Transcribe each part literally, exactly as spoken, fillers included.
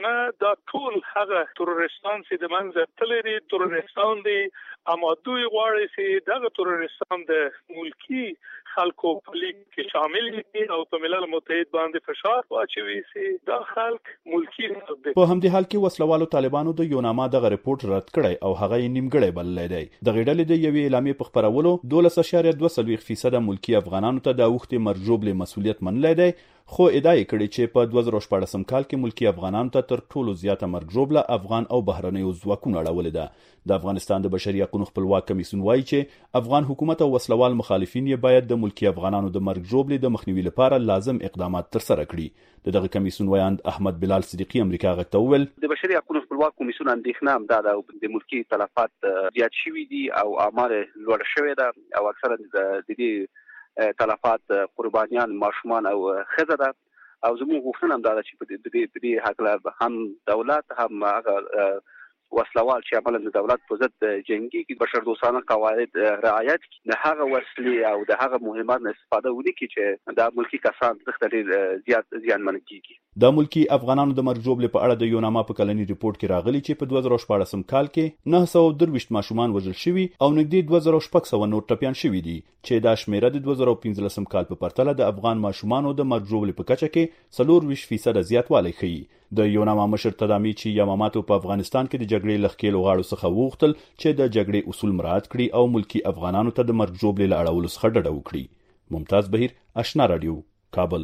نه دا ټول هغه تروریستان چې د منځ تللي دي تروریستان دي اما دوی غواړي چې دغه تروریستان د ملکی خلکو په لیګ کې شامل دي او په ملل متحد باندې فشار واچوي چې دا خلک ملکی دي. په همدې حال کې وسلوالو طالبانو د یوناما دغه رپورت رد کړی او هغه یې نیمګړی بللی دی. د غړډلې د یوې اعلامیې په خپرولو دولس اعشاریه دوه څلوېښت فیصده ملکی افغانانو ته د اوښتې مرجوبلې مسؤلیت منلی دی، خو ادعا یې کړې چې په دوه زره شپاړسم کال کې ملکی افغانانو ته تر ټولو زیاته مرجوبله افغان او بهرنیو ځواکونو اړولې ده. د افغانستان د بشري حقوقو خپلواک کمیسیون وایي چې افغان حکومت او وسلوال مخالفین یې باید د ملکی افغانانو د مرجوبلې د مخنیوي لپاره لازم اقدامات ترسره کړي. دغه کمیسیون وایند احمد بلال صدیقی امریکا غږ ته وویل د بشري حقوقو خپلواک کمیسیون اندېښنه هم دا ده د ملکی تلفات زیات شوي دي او آمار لوړ شوی ده او اکثرا د دې تلفات قربانیان ماشومان او ښځه ده او زموږ غوښتنه هم دا ده چې په دې هکله هم دولت هم هغه وسلوال چې عملاً د دولت په ضد جنگي کې بشر دوستانه قواعد رعایت کړي، د هغه وسلې او د هغه مهمات نه استفاده وکړي چې د ملکی کسان څخه زیات زیانمن کیږي. د ملکی افغانانو د مرجوبلې په اړه د یوناما په کلنی ریپورت کې راغلي چې په دوه زره شپاړسم کال کې نه سوه درویشت ماشومان وژل شوي او نږدې دوه زره شپږ سوه نور ټپیان شوي دي چې دا شمیره د دوه زره پنځلسم کال په پرتله د افغان ماشومانو د مرجوبلې په کچه کې څلور ویشت فیصده زیاتوالی ښیي. د یوناما مشر تدامی چې یاماماتو په افغانستان کې د جګړې لخکېلو غاړو څخه وغوښتل چې د جګړې اصول مراعات کړي او ملکی افغانانو ته د مرجوبلې له اړولو څخه ډډه وکړي. ممتاز بهیر، آشنا رادیو، کابل.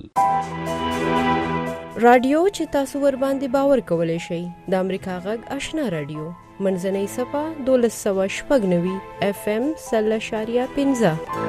رادیو چې تاسو ور باندې باور کولای شئ د امریکا غږ آشنا رادیو منځنۍ صفه دولس سوه شپږ نوي اف ام سل اشاریه پنځه.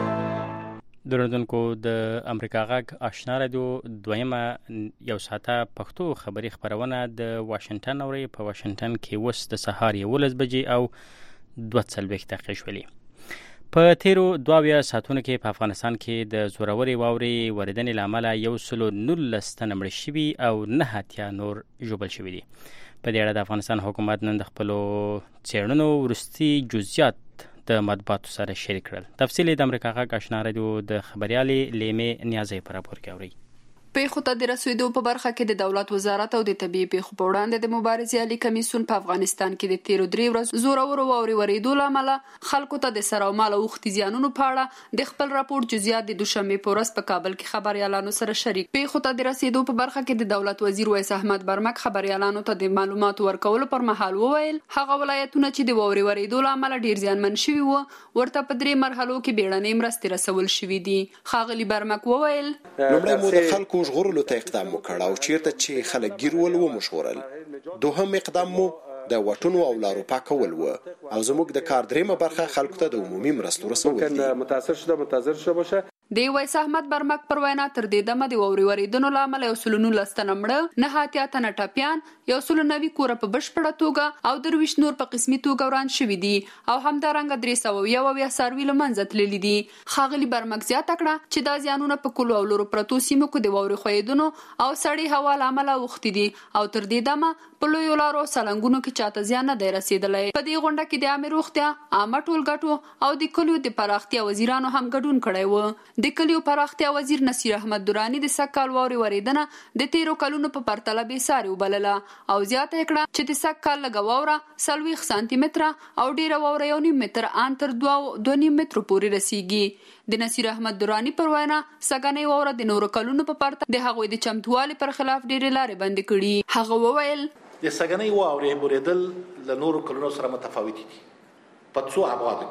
درودونکو د امریکا غږ آشنا رادیو دویمه یو ساعته پښتو خبري خبرونه د واشنگټن اوري. په واشنگټن کې وس د سهار یولس بجې او دوه څلوېښت دقیقې شولې. په تیرو دوه ساعتونو کې په افغانستان کې د زوروري واورې وریدنې له امله یو سلو نولس تنه مړه شوي او نه اتیا نور ژوبل شوي دي. په دې اړه د افغانستان حکومت نن د خپلو څېړنو وروستي جزئیات د مطبوعاتو سره شریک کړل. تفصیل د امریکا غږ آشنا رادیو د خبريالې لیمې نیازی پر راپور کې اوري. پیښو ته د رسیدو په برخه کې د دولت وزارت او د طبيعي پیښو په وړاندې د مبارزې عالی کمیسیون په افغانستان کې د تیرو درې ورځو زورور واوري ورېدو له امله خلکو ته د سر او مال اوښتي زیانونو په اړه د خپل راپور جزئیات د دوشنبه په ورځ په کابل کې خبريالانو سره شریک. پیښو ته د رسیدو په برخه کې د دولت وزیر ویس احمد برمک خبريالانو ته د معلوماتو ورکولو پر مهال وویل هغه ولایتونه چې د واوري ورېدو له امله ډیر زیانمن شوي وو ورته په درې مرحلو کې بیړنۍ مرستې رسول شوې دي. ښاغلي برمک وویل لومړی مو د خلکو ژغورلو ته اقدام وکړ او چیرته چې خلک ګیر ول و مشورل. دوهم اقدام مو د وټونو او لارو پاکول و او زموږ د کار دریمه برخه خلکو ته د عمومي مرستو رسول دي. متاثر شده متاثر شده باشه. د ویس احمد برمک پر وینا تر دې دمه د واوري ورېدنو له امله یو سل نولس تنه مړه، نه اتیا تنه ټپیان، یو سل نوي کوره په بشپړه توګه او درویشت نور په قسمي توګه وران شوي دي او همدارنګه درې سوه یو اویا څاروي له منځه تللي دي. ښاغلي برمک زیاته کړه چې دا زیانونه په کلو او لورو پرتو سیمو کې د واوري ښویېدنو او سړې هوا له امله اوښتي دي او تر دې دمه په لویو لارو سلنګونو کې چاته زیان نه دی رسېدلی. په دې غونډه کې د عامې روغتیا، عامه ټولګټو او د کلیو د پراختیا وزیرانو هم ګډون کړی و. د کلیو پراختیا وزیر نصیر احمد درانی د سږ واوري ورېدنه د تیرو کلونو په پرتله بې ساري وبلله او زیاته یې کړه چې د سږ کال لږه واوره څلوېښت سانتي متره او ډېره واوره یو نیم متر ان تر دوه دوه نیم مترو پورې رسیږي. د نصیر احمد درانی پر وینا سږنۍ واوره د نورو کلونو په پرتله د هغوی د چمتووالي پر خلاف ډېرې لارې بندې کړي. هغه وویل د سږنۍ واورې ورېدل له نورو کلونو سره متفاوتې دي په څو ابعادو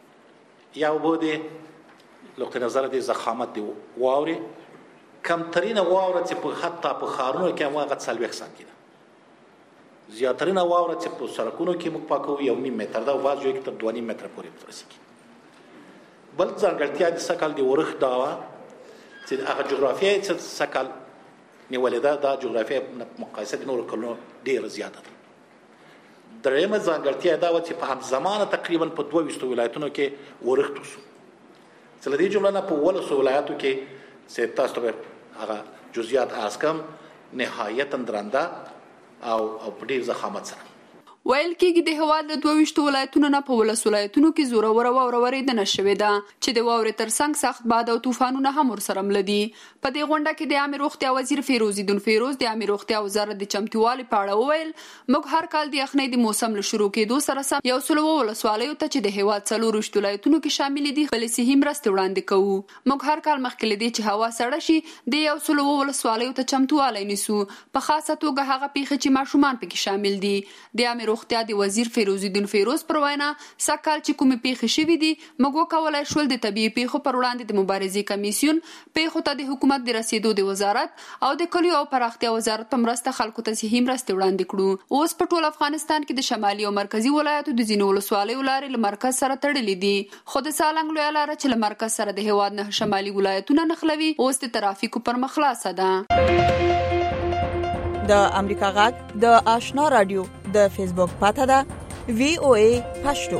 کې. یو به د لقطه نظر د ضخامت دی واورې کمترینه واوره چې په حتی په ښارونو کې هم هغه څلوېښت سانتي ده، زیاترینه واوره چې په سړکونو کې موږ پاکوو یو نیم متر ده او بعض ځایو کې تر دوه نیم متره پورې رسېږي. بل ځانګړتیا د سږ کال د ورښت دا وه چې هغه جغرافیه یې چې سږ کال نیولې ده دا جغرافیه په مقایسه د نورو کلونو ډېره زیاته ده. درېیمه ځانګړتیا دا وه چې په همزمانه تقریبا په دوه ویشتو ولایتونو کې ورښت وشو. چې له دې جمله نه په اوولسو ولایاتو کې چې تاسو ته هغه جزئیات عرض کړم نهایتا درنده او په ډېر ضخامت سره. ویل کېږي د هېواد له دوه ویشت ولایتونو نه په ولس ولایتونو کې زوروره واوره ورېدنه شوې ده چې د واورې ترڅنګ سخت باد او طوفانونه هم ورسره مل دي. په دې غونډه کې د عامه روغتیا وزیر فیروزیدون فیروز د عامه روغتیا وزارت د چمتووالي په اړه وویل موږ هر کال د یخنۍ د موسم له شروع کېدو سره سم یو سل ولسوالیو ته چې د هېواد څلور ویشت ولایتونو کې شامل دي خپلې صحي مرستې وړاندې کوو. موږ هر کال مخکې له دې چې هوا سړه شي د یو سل ولسوالیو ته چمتووالی نیسو، په خاصه توګه هغه پیښې چې ماشومان پکې شامل دي. د عامه روغتیا د وزیر فیروزیدون فیروز پر وینا سږکال چې کومې پیښې شوې دي موږ وکولای شول د طبیعي پیښو پر وړاندې د مبارزې کمیسیون پیښو ته د حکومت د رسیدو د وزارت او د کلیو او پراختیا وزارت په مرسته خلکو ته صحي مرستې وړاندې کړو. اوس په ټول افغانستان کې د شمالي او مرکزي ولایتو د ځینو ولسوالیو لارې له مرکز سره تړلې دي، خو د سالنګ لویه لاره چې له مرکز سره د هېواد نه شمالي ولایتونه نښلوي اوس د ترافیکو پر مخ خلاصه ده. د امریکا غږ د آشنا رادیو د فیسبوک پاته ده وی او ای پښتو.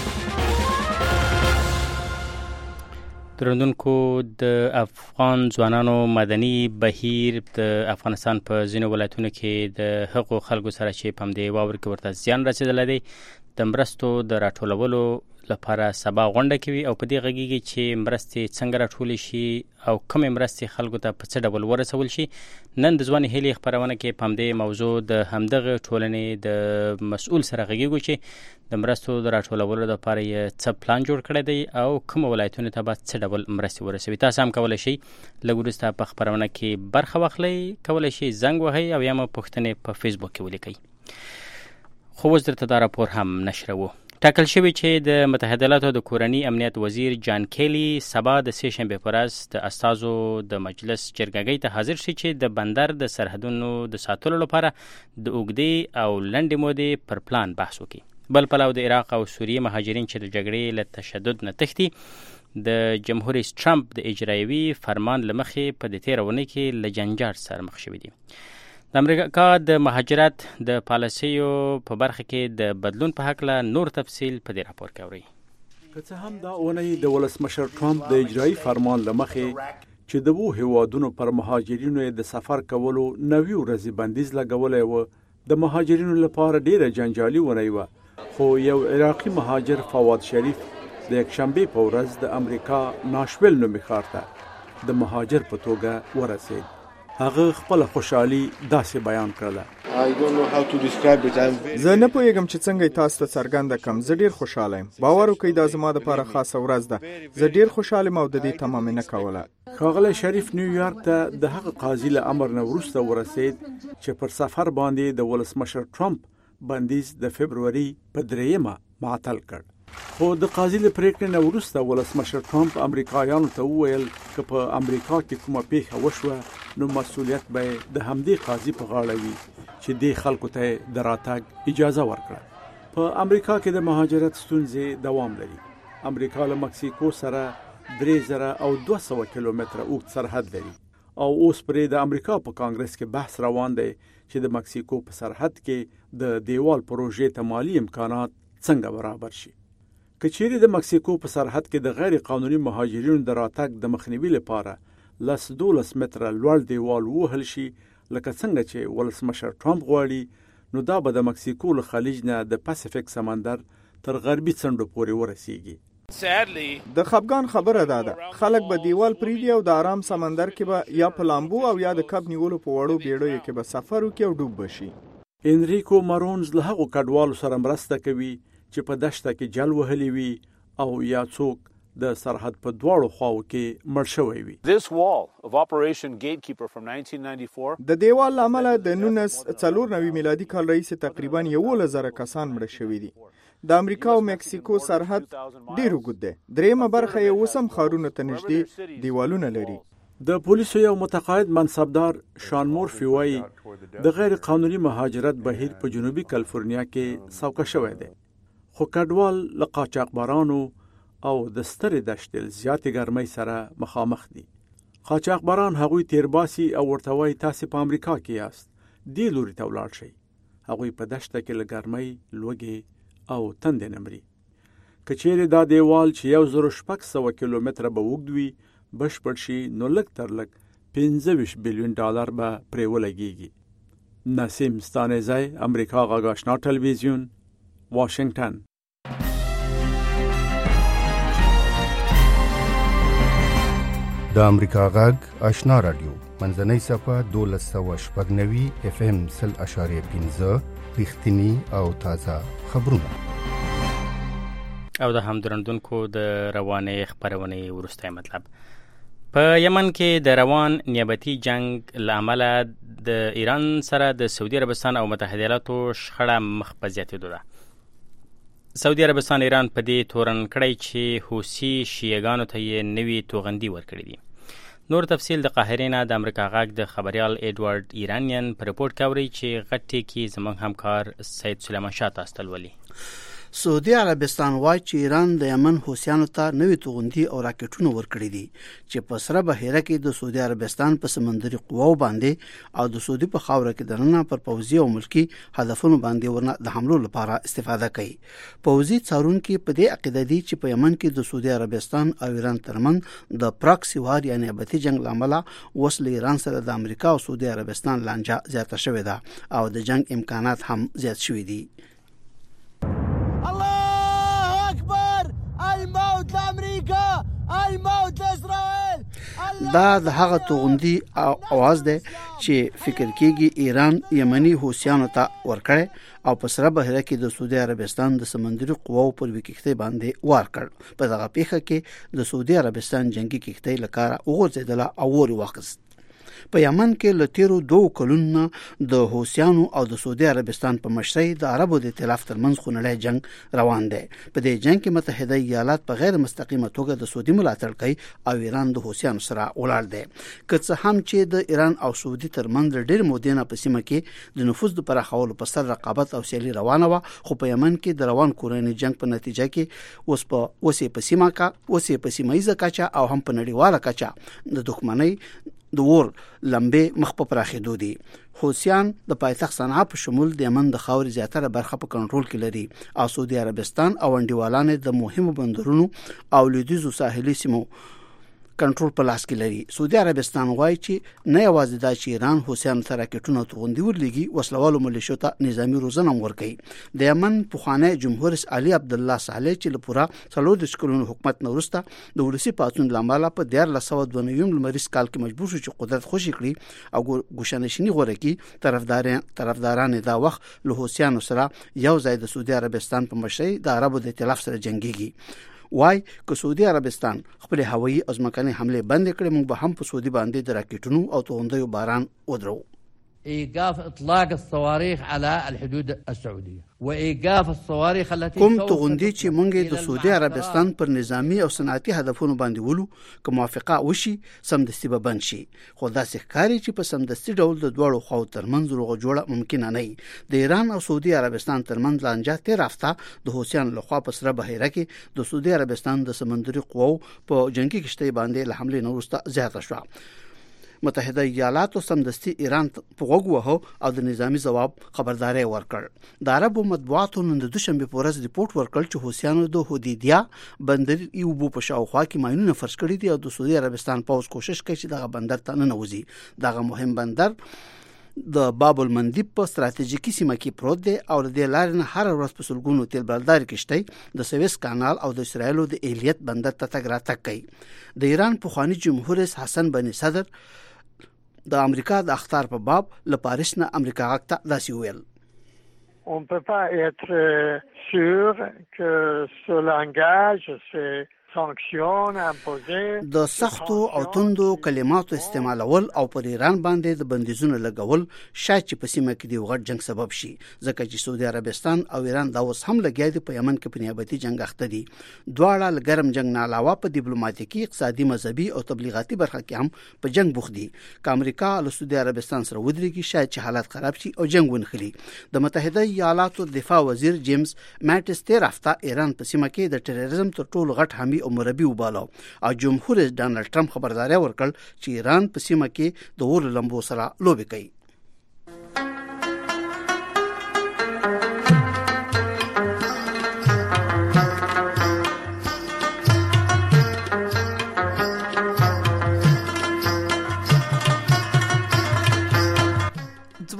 درندونکو د افغان ځوانانو مدني بهیر د افغانستان په ځینو ولایتونو کې د هغو خلکو سره چې په همدې واور کې ورته زیان رسېدلی دی د مرستو د راټولولو لپاره سبا غونډه کوي او په دې غږیږي چې مرستې څنګه راټولې شي او کومې مرستې خلکو ته په څه ډول ورسول شي. نن د ځواني هیلې خپرونه کې په همدې موضوع د همدغه ټولنې د مسؤل سره غږیږو چې د مرستو د راټولولو لپاره یې څه پلان جوړ کړی دی او کوم ولایتونو ته به څه ډول مرستې ورسوي. تاسو هم کولی شئ لږ وروسته په خپرونه کې برخه واخلئ، کولی شئ زنګ وهئ او یا مو پوښتنې په فیسبوک کې ولیکئ. خو اوس درته دا راپور هم نشروو. ټاکل شوی چې د متحده ایالاتو د کورني امنیت وزیر جان کیلی سبا د سې شنبې په ورځ د استازو د مجلس جرګهګۍ ته حاضر شي چې د بندر د سرحدونو د ساتلو لپاره د اوږدې او لنډې مودې پر پلان بحث وکړي. بل پلو د عراق او سوریې مهاجرین چې د جګړې له تشدد نه تښتي د جمهور رئیس ټرمپ د اجرایوي فرمان له مخې په دې تېره اونۍ کې له جنجال سره مخ شوي دي. د امریکا د مهاجرت د پالیسیو په برخه کې د بدلون په هکله نور تفصیل په دې راپور کې اورئ. که څه هم دا اونۍ د ولسمشر ټرمپ د اجرایي فرمان له مخې چې د وو هیوادونو پر مهاجرینو د سفر کولو نوي ورځې بندیز لګولی و د مهاجرینو لپاره ډیره جنجالي ونی وه، خو یو عراقي مهاجر فواد شریف د یکشنبې په ورځ د امریکا ناشویل نومي ښار ته د مهاجر په توګه ورسېد. هغه خپل خوشحالي داسې بیان کړله. زه نه پوهیږم چې څنګه تاسو ته څرګنده کړم. زه ډیر خوشاله یم. باور وکړئ دا زما لپاره خاصه ورځ ده. زه ډیر خوشاله یم او د دې تمام نه کوله. ښاغلی شریف نیویارک ته د هغه قاضي له امر نه وروسته ورسېد چې پر سفر باندې د ولسمشر ټرمپ بندیز د فبروري په دریمه معطل کړ. خو د قاضي له پریکړې نه وروسته ولسمشر ټرمپ امریکایانو ته وویل که په امریکا کې کومه پیښه وشوه نو مسؤلیت به د همدې قاضي په غاړه وي چې دې خلکو ته د راتګ اجازه ورکړه. په امریکا کې د مهاجرت ستونزې دوام لري. امریکا له مکسیکو سره درې زره او دوه سوه کیلومتره اوږد سرحد لري او اوس پرې د امریکا په کانګرس کې بحث روان دی چې د مکسیکو په سرحد کې د دیوال پروژې ته مالي امکانات څنګه برابر شي. که چیرې د مکسیکو په سرحد کې د غیر قانوني مهاجرینو د راتګ د مخنیوي لپاره لس دولس متره لوړ دیوال ووهل شي لکه څنګه چې ولسمشر ټرمپ غواړي نو دا به د مکسیکو له خلیج نه د پاسفیک سمندر تر غربي څنډو پورې ورسیږي. د خفګان خبره ده ده خلک به دیوال پریدي او د آرام سمندر کې به یا په لامبو او یا د کب نیولو په وړو بیړیو کې به سفر وکړي او ډوب بشي. انریکو مارونز له هغو کډوالو سره مرسته کوي چې په دشته کې جل وهلی وي او یا څوک د سرحد په دواړو خواو کې مړ شوی وي. د دیوال لامل د نولس څلور نوي میلادي کال راهیسې تقریبا یولس زره کسان مړه شوي دي. د امریکا او مکسیکو سرحد ډیر اوږد دی. دریمه برخه یې اوس هم ښارونو ته نږدې دیوالونه لري. د پولیسو یو متقاعد منصبدار شان مورفي وایي د غیر قانوني مهاجرت بهیر په جنوبي کالیفورنیا کې سوکه شوی دی، خو کډوال له قاچاقبرانو او د سترې دشتې زیاتې ګرمۍ سره مخامخ دي. قاچاقبران هغوی تیرباسي او ورته وایي تاسې په امریکا کې یاست، دې لوري ته ولاړ شئ. هغوی په دشته کې له ګرمۍ لوږې او تندې نه مري. که چیرې دا دیوال چې یو زر شپږ سوه کیلومتره به اوږد وي بشپړ شي نو لږ تر لږ پنځه ویشت بیلیون ډالر به پرې ولګېږي. نسیم ستانزی، امریکا غږ آشنا ټلویزیون، واشنگتن. د امریکا غږ آشنا رادیو منځنۍ صفه دولس سوه شپږ نوي اف ام سل اشاریه پنځه رښتینی او تازه خبرونه. او د هم درندونکو د روانې خبرونې وروستی مطلب. په یمن کې د روان نیابتي جنگ لامل د ایران سره د سعودي عربستان او متحده ایالاتو شخړه مخ په زیاتېدو ده. سعودي عربستان ایران په دې تورن کړی چې حوثي شیعهګانو ته یې نوي توغندي ورکړي دي. نور تفصیل د قاهرې نه د امریکا غږ د خبريال ایډوارډ ایرانین په رپورټ کوي چې غټي کې زموږ همکار سید سلیمان شاه تاسو ته ولي. سعودي عربستان وايي چې ایران د یمن حوثیانو ته نوې توغندي او راکټونه ورکړي دي چې په سره بهیره کې د سعودي عربستان په سمندري قواو باندې او د سعودي په خاوره کې دننه پر پوځي او ملکی هدفونو باندې ورنه د حملو لپاره استفاده کوي. پوځي څارونکو په دې عقیده دي چې په یمن کې د سعودي عربستان او ایران ترمن د پراکسی وار یعنی ابدي جنگ لامل وسله ایران سره د امریکا او سعودي عربستان لانجه زیاته شوې ده او د جنگ امکانات هم زیات شوي دي. الموت لامریکا، الموت لاسرائیل. دا د هغه توغندي اواز دی چې فکر کېږي ایران یمني حوثیانو ته ورکړي او په سره بهیره کې د سعودي عربستان د سمندري قواو پر وکښتۍ باندې وار کړ. په دغه پیښه کې د سعودي عربستان جنگي کښتۍ له کاره وغورځېدله او اور یې واخیست. په یمن کې له تیرو دوه کلونو د حوثیانو او د سعودي عربستان په مشرۍ د عربو د ائتلاف ترمنځ خونړی جنگ روان دی. په دې جنگ کې متحده ایالات په غیر مستقیمه توګه د سعودي ملاتړ کوي او ایران د حوثیانو سره ولاړ دی. که څه هم چې د ایران او سعودي ترمنځ ډېر مودې نه په سیمه کې د نفوذ د پراخولو په سر رقابت او سیالي روانه وه، خو په یمن کې د روان کورنۍ جنگ په نتیجه کې اوس په اوسې په سیمه کا اوسې په سیمه ییزه کچه او هم په نړیواله کچه د دښمنۍ د ور لمبې مخ په پراخېدو دي. حوثیان د پایتخت صنعا په شمول د یمن د خاورې زیاتره برخه په کنټرول کې لري او سعودي عربستان او انډیوالان د مهمو بندرونو او لویدیځو ساحلي سیمو کنټرول په لاس کې لري. سعودي عربستان وايي چې نه یوازې دا چې ایران حوثیانو ته راکټونه توغندي ورلېږي، وسلوالو ملیشو ته نظامی روزنه هم ورکوي. د یمن پخوانی جمهور رئیس علي عبدالله صالح چې له پوره څلور کلونو حکومت نه وروسته د ولسي پاڅون له امله په دیارلس سوه دوه نوي لمریز کال کې مجبور شو چې قدرت خوشي کړي او ګوشهنشیني غوره کړي. طرفداران طرفداران دا وخت له حوثیانو سره یو ځای د سعودي عربستان په مشرۍ د عربو د ائتلاف سره جنګيږي. وای که سعودي عربستان خپل هوایي او ځمکني حمله بند کړي، موږ به هم په سعودي باندې د راکټونو او توغندیو باران ودرو. ايقاف اطلاق الصواريخ على الحدود السعوديه وايقاف الصواريخ التي کوم توغندي چې مونږ د سعودي عربستان پر نظامی او صنعتي هدفونو باندې ولو که موافقه وشي سمدستي به بند شي. خو دا ښکاري چې په سمدستي ډول د دوړو خو ترمنځ روغه جوړه ممکن نه وي. د ایران او سعودي عربستان ترمنځ لانجه تیر هفته د حوثیانو لخوا په سره بهیره کې د سعودي عربستان د سمندري قواو په جنگي کشتۍ باندې له حمله نه وروسته زیاته شوه. متحده ایالاتو سمدستي ایران په غوږ وهو او د نظامی ځواب خبرداري ورکړ. د عربو مطبوعاتو نن د دوشنبه په ورځ ریپورت ورکړ چې حوثیانو د حدیدیه بندر یو بو په شاوخوا کې ماینونه فرش کړي دي او د سعودي عربستان پوز کوشش کوي چې دغه بندر ته ننوځي. دغه مهم بندر د باب المندب په ستراتیژیکي سیمه کې پروت دی او د لارې نه هر ورځ په سلګونو تیل بردار کشتۍ د سویس کانال او د اسرایلو د ایلیت بندر ته تګ راتګ کوي. د ایران پخوانی جمهور رئیس حسن بن صدر د امریکا د اخطار په باب له پاریس نه امریکا غږ ته داسې ویل: On ne peut pas être sûr que ce langage, c'est د سختو او توندو کلماتو استعمالول او پر ایران باندې د بندیزونو لګول شاید چې په سیمه کې د غټ جنگ سبب شي، ځکه چې سعودي عربستان او ایران دا اوس هم لګیا دي په یمن کې په نیابتي جنگ اخته دي. دواړه لګرم جنگ نه علاوه په ډیپلوماټیکي، اقتصادي، مذهبي او تبلیغاتي برخه کې هم په جنگ بوخت دي. که امریکا له سعودي عربستان سره ودرېږي شاید چې حالات خراب شي او جنگ ونخلي. د متحده ایالاتو دفاع وزیر جیمز ماټس تیر هفته ایران په سیمه کې د ټیرریزم تر ټولو غټ حامی او مربي وباله او جمهور رئیس ډانلډ ټرمپ خبرداري ورکړ چې ایران په سیمه کې د اور لمبو سره لوبي کوي.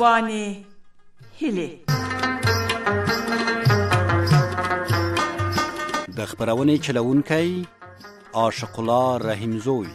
ځواني هیلې د خبرونې چلونکي عاشق الله رحیمزوی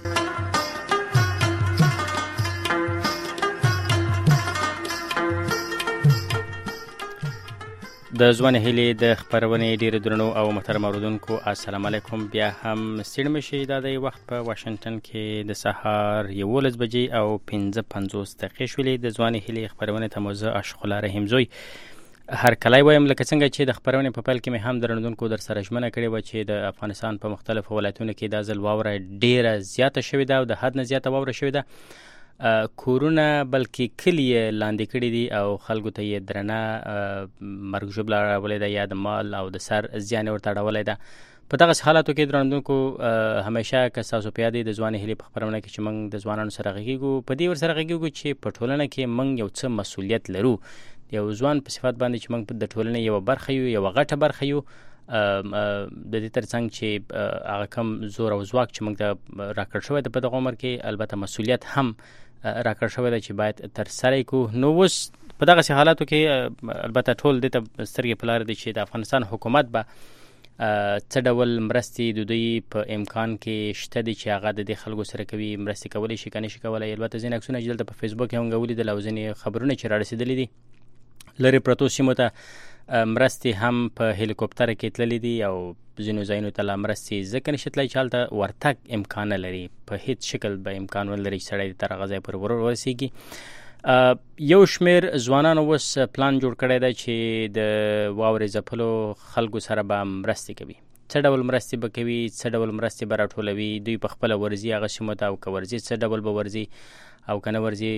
د ځوان هیلې د خبرونې ډیر درنو او محترم اوریدونکو السلام علیکم. بیا هم ستړي شئ. دا د وخت په واشنگټن کې د سهار یولس بجې او پنځه پنځوس دقیقې شولې. د ځوان هیلې خبرونه ته موضوع عاشق الله رحیمزوی هر کله وایم لکه څنګه چې د خبرونه په پیل کې مې هم درنودونکو در سره ژمنه کړې و چې د افغانستان په مختلفو ولایتونو کې د ځل واوره ډیره زیاته شوې ده او د حد نه زیاته واوره شوې ده. کورونه بلکې کلی لاندې کړي دي او خلکو ته یې درنه مرګ ژوبله راولې ده یا د مال او د سر زیان ورته اړولې ده. په دغه حالاتو کې درنودونکو همیشه که تاسو په یاد د ځوان هیلې په خبرونه کې چې موږ د ځوانانو سره غږیږو په دې ور سره غږیږو چې په ټولنه کې موږ یو څه مسؤلیت لرو. یو ځوان په صفات باندې چې موږ د ټولنې یو برخه یو یو غټه برخه یو د دې ترڅنګ چې هغه کم زور او ځواک چې موږ ته راکړ شوی د په دغه عمر کې البته مسؤلیت هم راکړ شوی دی چې باید تر سره کو. نو اوس په دغه حالاتو کې البته ټول د سترګې په لار دي چې د افغانستان حکومت به څه ډول مرستې د دوی په امکان کې شته دي چې هغه د دې خلکو سره کوي مرستې کولی شي که نه شي کولی. البته ځینې عکسونه چې دلته په فیسبوک هم ولیدل او ځینې خبرونه چې رارسېدلي دي لرې پرتو سیمو ته مرستې هم په هلیکوپټر کې تللې دي او ځینو ځایونو ته لا مرستې ځکه نشي تللی چې هلته ورتګ امکان نه لري. په هیڅ شکل به امکان ونه لري چې سړی تر هغه ځای پورې ورسېږي. یو شمېر ځوانانو اوس پلان جوړ کړی دی چې د واورې ځپلو خلکو سره به مرستې کوي. څه ډول مرستې به کوي، څه ډول مرستې به راټولوي، دوی په خپله ورځي هغه سیمو ته او که ورځي څه ډول به ورځي او که نه ورځي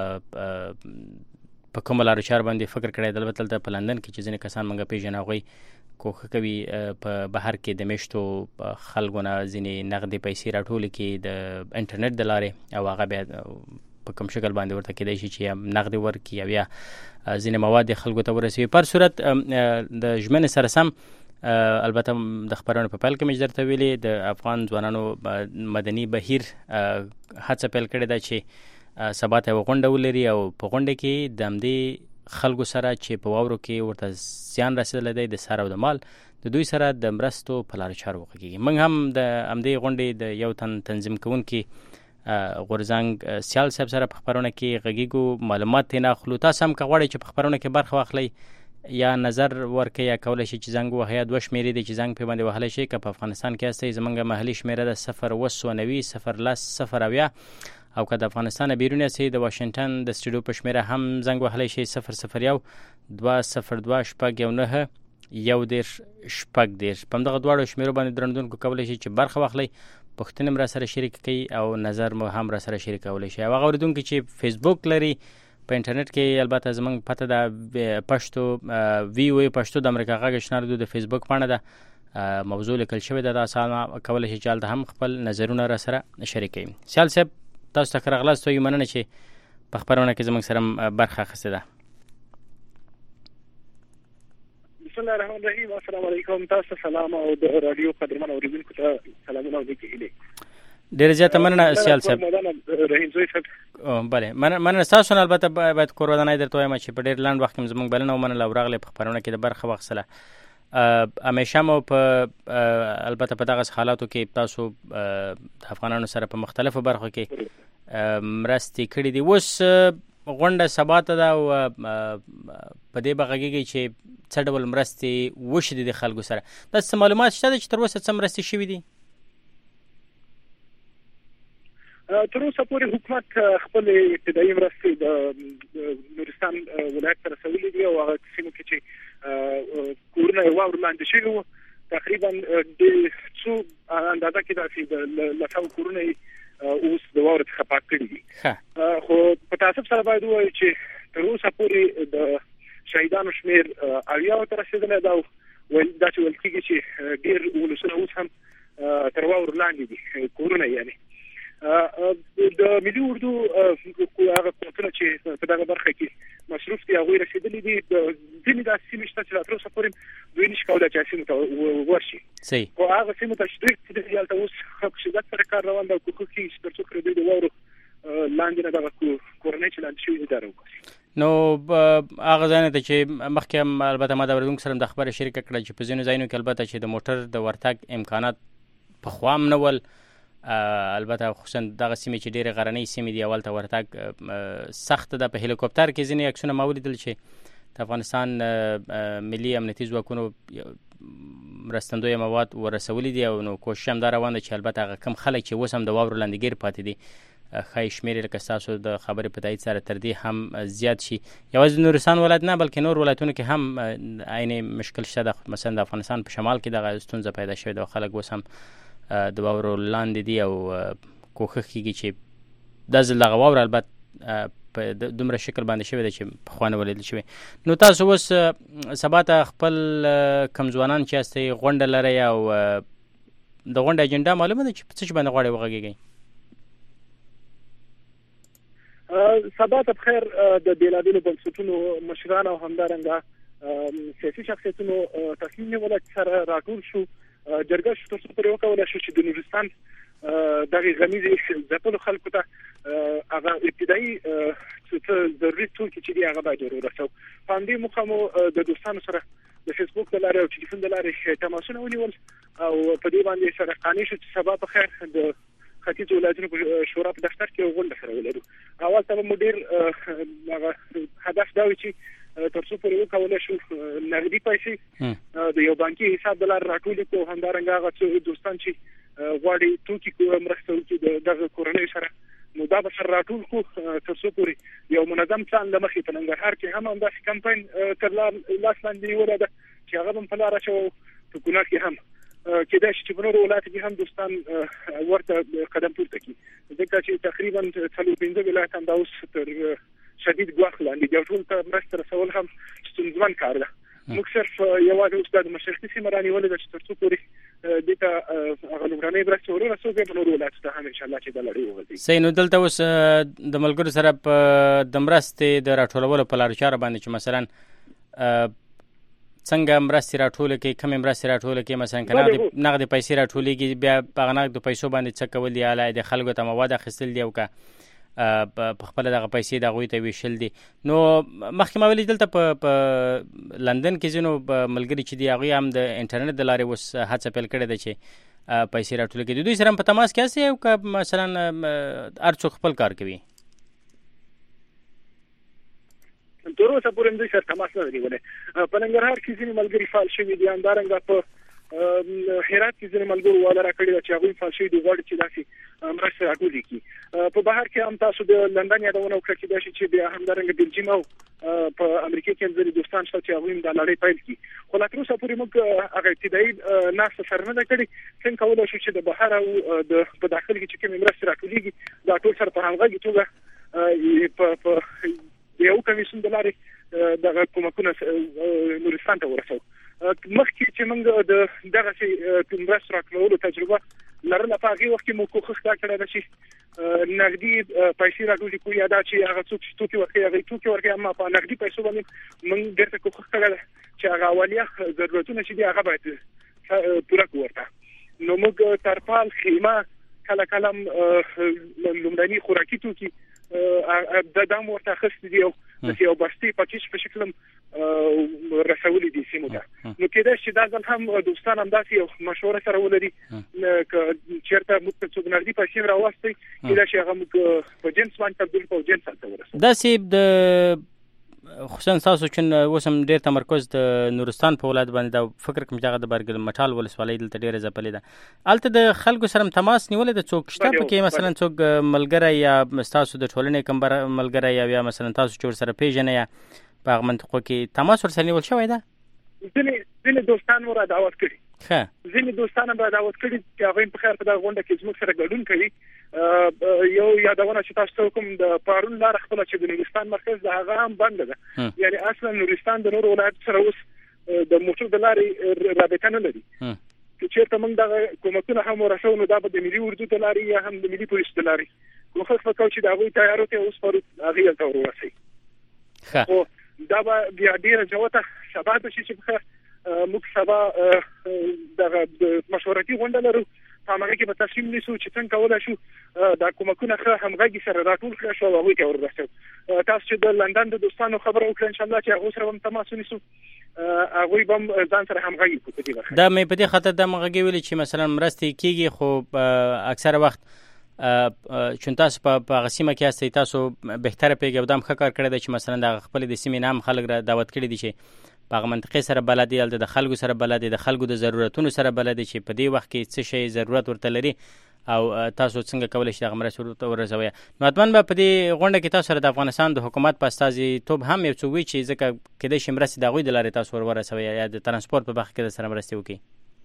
په کومه لارو چارو باندې فکر کړی دی. البته دلته په لندن کې چې ځینې کسان موږ پېژنو هغوی کوښښ کوي په بهر کې د میشتو خلکو نه ځینې نغدې پیسې راټولې کړي د انټرنیټ د لارې او هغه بیا په کوم شکل باندې ورته کېدای شي چې یا نغدې ورکړي او یا ځینې مواد خلکو ته ورسوي. پر صورت د ژمنې سره سم البته د خبرونو په پیل کې مې درته ویلې د افغان ځوانانو مدني بهیر هڅه پیل کړې ده چې سبا ته یوه غونډه ولري او په غونډه کې د همدې خلکو سره چې په واورو کې ورته زیان رسېدلی دی د سر او د مال د دوی سره د مرستو په لارو چارو وغږېږي. موږ هم د همدې غونډې د یو تن تنظیم کوونکي غورځنګ سیال صاحب سره په خبرونه کې غږیږو، معلومات ترې اخلو. تاسو هم که غواړئ چې په خبرونه کې برخه واخلئ یا نظر ورکړئ یا کولی شئ چې زنګ ووهئ. یا دوه شمېرې دي چې زنګ پرې باندې وهلی شئ. که په افغانستان کې هستئ زموږ محلي شمېره ده صفر اوه سوه نوي صفر لس صفر اویا او که د افغانستان بیرون یاستئ د واشنګټن د سټوډیو په شمېره هم زنګ وهلی شئ صفر صفر یو دوه صفر دوه شپږ یو نهه یو دېرش شپږ دېرش. په همدغه دواړو شمېرو باندې درنودونکو کولی شئ چې برخه واخلئ، پوښتنې هم را سره شریک کړئ او نظر مو هم را سره شریکولی شئ. او هغه اورېدونکي چې فیسبوک لري په انټرنیټ کې البته زموږ پته ده پښتو وی او ای پښتو د امریکا غږ اشنا رادیو د فیسبوک پاڼه ده موضوع لیکل شوې ده. دا اسانه کولی شئ چې هلته هم خپل نظرونه را سره شریک کړئ. سیال صاحب تاسو ته ښه راغلاست. وایو مننه چې په خبرونه کې زموږ سره برخه اخیستې ده. بسم الله الرحمن الرحیم. السلام علیکم. تاسو سلام او د رادیو قدرمن اوریدونکو ته سلامونه او نیکې هیلې. ډېره زیاته مننه سیال صاحب. رحیمزوی صاحب بله مننه ستاسو نه. البته باید کور ودانۍ درته وایم چې په ډېر لنډ وخت کې زموږ بلنه ومنله او راغلی په خبرونه کې د برخه واخیستله. همیشه مو په البته په دغه حالاتو کې تاسو د افغانانو سره په مختلفو برخو کې مرستې کړي دي. اوس غونډه سبا ته ده او په دې به غږېږئ چې څه ډول مرستې وشي د خلکو سره. داسې معلومات شته ده چې تر اوسه څه مرستې شوي دي؟ تر اوسه پورې حکومت خپل ابتدایي مرستې د نورستان ولایت ته رسولي دي او هغه سیمو کې چې کورونه یې واورو لاندې شوي وو تقریبا د څو اندازه کې داسې د لسو کورونه یې اوس د واورو څخه پاک کړي دي. خو په تاسف سره باید ووایو چې تر اوسه پورې د شهیدانو شمېر اویاو ته رسېدلی ده او داسې ویل کېږي چې ډېر ولسونه اوس هم تر واورو لاندې دي کورونه. یعنې د ملي اردو هغه قوتونه چې په دغه برخه کې مصروف دي هغوی رسېدلي دي. ځینې داسې سیمې شته چې لا تر اوسه پورې دوی نشي کولی چې سیمو ته ورشي. خو هغه سیمو ته چې دوی رسېدلي دي هلته اوس په شدت سره کار روان ده او کوښښ کېږي چې تر څو پورې دوی د واورو لاندې نه دغه کورنۍ چې لاندې شوي دي دا راوباسي. نو هغه ځای ته چې مخکې البته ما د اوریدونکو سره د خبرې شریکه کړه چې په ځینو ځایونو کې البته چې د موټر د ورتګ امکانات په خوا هم نه ول، البته خصوصا دغه سیمې چې ډېرې غرنۍ سیمې دي اول ته ورتګ سخت ده. په هلیکوپټر کې ځینې عکسونه ما ولیدل چې د افغانستان ملي امنیتي ځواکونو مرستندویه مواد ورسولي دي، او نو کوشش هم دا روان ده چې البته هغه کم خلک چې اوس هم د واورو لاندې ګیر پاتې دي ښایي شمېر یې لکه ستاسو د خبرې په تایید سره تر دې هم زیات شي. یوازې د نورستان ولایت نه بلکې نور ولایتونو کې هم عین مشکل شته. د مثلا د افغانستان په شمال کې دغه ستونزه پیدا شوې ده، خلک اوس هم د واورو لاندې دي او کوښښ کېږي چې دا ځل دغه واوره البته په دومره شکل باندې شوې ده چې پخوا نه ولیدل شوې. نو تاسو اوس سبا ته خپل کم ځوانان چې یاستئ غونډه لرئ او د غونډې اجنډا معلومه ده چې په څه شي باندې غواړئ وغږېږئ؟ سبا ته بخیر د بېلابېلو بنسټونو مشران او همدارنګه سیاسي شخصیتونو تصمیم نیولی چې سره راټول شو، جرګه شو تر څو پورې وکولی شو چې د نورستان دغه غمیزې ځپلو خلکو ته هغه ابتدایي څه ضروري توکي چې دي هغه باید ورسوو. په همدې موخه مو د دوستانو سره د فیسبوک د لارې او ټلیفون د لارې تماسونه ونیول او په دې باندې سره قانع شو چې سبا په خیر د ختیځ ولایتونو په شورا په دفتر کې غونډه سره ولرو. اول ته مو ډېر هغه هدف دا و چې تر څو پورې وکولی شو نغدي پیسې د یو بانکي حساب د لارې راټولې کړو، همدارنګه هغه څو دوستان چې غواړي توکي مرسته وکړي دغه کورنیو سره نو دا به سره راټول کړو تر څو پورې یو منظم پلان له مخې په ننګرهار کې هم همداسې کمپاین تر لاس لاندې نیولې ده چې هغه هم په لاره شو. په کونړ کې هم کېدای شي چې په نورو ولایتو کې هم دوستان ورته قدم پورته کړي، ځکه چې تقریبا څلور پنځه ولایت هم دا اوس تر شدید ګواښ لاندې دي او ټول ته مرسته رسول هم ستونزمن کار ده. موږ صرف یوازې اوس د مشرقي سیمه رانیولې ده چې تر څو پورې دې ته هغه لومړنۍ مرستې ورسوو، بیا په نورو ولایتو ته هم انشاءالله چې دا لړۍ وغځېږي. صحیح. نو دلته اوس د ملګرو سره په د مرستې د راټولولو په لارو چارو باندې چې مثلا څنګه مرستې راټولې کوي، کومې مرستې راټولې کوي، مثلا که نغدې نغدې پیسې راټولېږي بیا په هغه نغدو پیسو باندې څه کول دي، یا د خلکو ته مواد اخیستل دي او که په خپله دغه پیسې د هغوی ته ویشل دي. نو مخکې ما ویلي دلته په لندن کې ځینو ملګري چې دي هغوی هم د انټرنیټ د لارې اوس هڅه پیل کړې ده چې پیسې راټولې کړي. د دوی سره هم په تماس کې یاستئ او که مثلا هر څوک خپل کار کوي؟ تر اوسه پورې هم دوی سره تماس نه لري ولې په ننګرهار کې ځینې ملګري فعال شوي دي، همدارنګه په هرات کې ځینې ملګرو واده راکړې ده چې هغوی فعال شوي دي، غواړي چې داسې مرستې راټولې کړي. په بهر کې هم تاسو د لندن یادونه وکړه، کېدای شي چې بیا همدارنګه بلجیم او په امریکا کې هم ځینې دوستان شته چې هغوی هم دا لړۍ پیل کړي. خو لا تر اوسه پورې موږ هغه ابتدایي ناسته سره نه ده کړې. څنګه کولی شو چې د بهر او د په داخل کې چې کومې مرستې راټولېږي دا ټول سره په همغږي توګه په یو کمیسیون د لارې دغه کومکونه نورستان ته ورسوو. مخکې چې موږ د دغسې مرستو راټولولو تجربه لرله، په هغې وخت کې مو کوښښ دا کړی ده چې نغدي پیسې راټولې کړو، یا دا چې هغه څوک چې توکي ورکوي هغوی توکي ورکوي، اما په نغدي پیسو باندې موږ ډېر کوښښ کړی ده چې هغه اولیه ضرورتونه چې دي هغه باید پوره کړو ورته. نو موږ ترپال، خیمه، کله کله هم لومړني خوراکي توکي د دام ورته اخیستي دي او د یو بستې پاکیج په شکل هم رسولي دي سیمو ته. نو کېدای شي دا ځل هم دوستان همداسې یو مشوره سره ولري که چېرته موږ ته څوک نغدي پیسې راواستوي، کېدای شي هغه موږ په جنس باندې تبدیل کړو او جنس هلته ورسوو. داسې د خصوصا تاسو چې اوس هم ډېر تمرکز د نورستان په ولایت باندې دا فکر کوم چې هغه د برګل مټال ولسوالۍ دلته ډېره ځپلې ده، هلته د خلکو سره هم تماس نیولی ده؟ څوک شته پکې مثلا څوک ملګری یا ستاسو د ټولنې کوم ملګری یا بیا مثلا تاسو چې ورسره پېژنئ یا په هغه منطقو کې تماس ورسره نیول شوی ده؟ ځینې ځینې دوستان مو را دعوت کړي، ښه ځینې دوستان هم را دعوت کړي چې هغوی په خیر په دغه غونډه کې زموږ سره ګډون کوي. یو یادونه چې تاسو ته کوم د پارون لاره خپله چې د نورستان مرکز ده هغه هم بنده ده، یعنی اصلا نورستان د نورو ولایتو سره اوس د موټر د لارې رابطه نه لري. که چېرته موږ دغه کومکونه هم ورسوو نو دا به د ملي اردو د لارې یا هم د ملي پولیس د لارې کوښښ وکړو چې د هغوی تیارو ته اوس پرو هغې هلته ور ورسوي. خو دا به بیا ډېره جوته سبا ته شي چې موږ سبا دغه مشورتي غونډه لرو په هغه کې به تصمیم نیسو چې څنګه کولای شو دا کومکونه ښه همغږي سره راټول کړو او هغوی ته ورسوو. تاسو چې د لندن د دوستانو خبره وکړه ان شاء الله چې هغوی سره هم تماس ونیسو، هغوی به هم ځان سره همغږي کړو په دې برخه. دا مې په دې خاطر دا همغږي ویلي چې مثلا مرستې کېږي خو اکثره وخت چون تاسو په هغه سیمه کې هستئ تاسو بهتره پوهېږئ او دا هم ښه کار کړی دی چې مثلا د خپلې د سیمې نه هم خلک را دعوت کړي دي چې په هغه منطقې سره بلد دي، هلته د خلکو سره بلد دي، د خلکو د ضرورتونو سره بلد دي چې په دې وخت کې څه شی ضرورت ورته لري او تاسو څنګه کولی شئ دغه مرستې ورته ورسوئ. نو حتما به په دې غونډه کې تاسو سره د افغانستان د حکومت په استازیتوب هم یو څه وي چې ځکه کېدای شي مرستې د هغوی د لارې تاسو ور ورسوئ یا د ترانسپورټ په برخه کې درسره مرستې وکړي.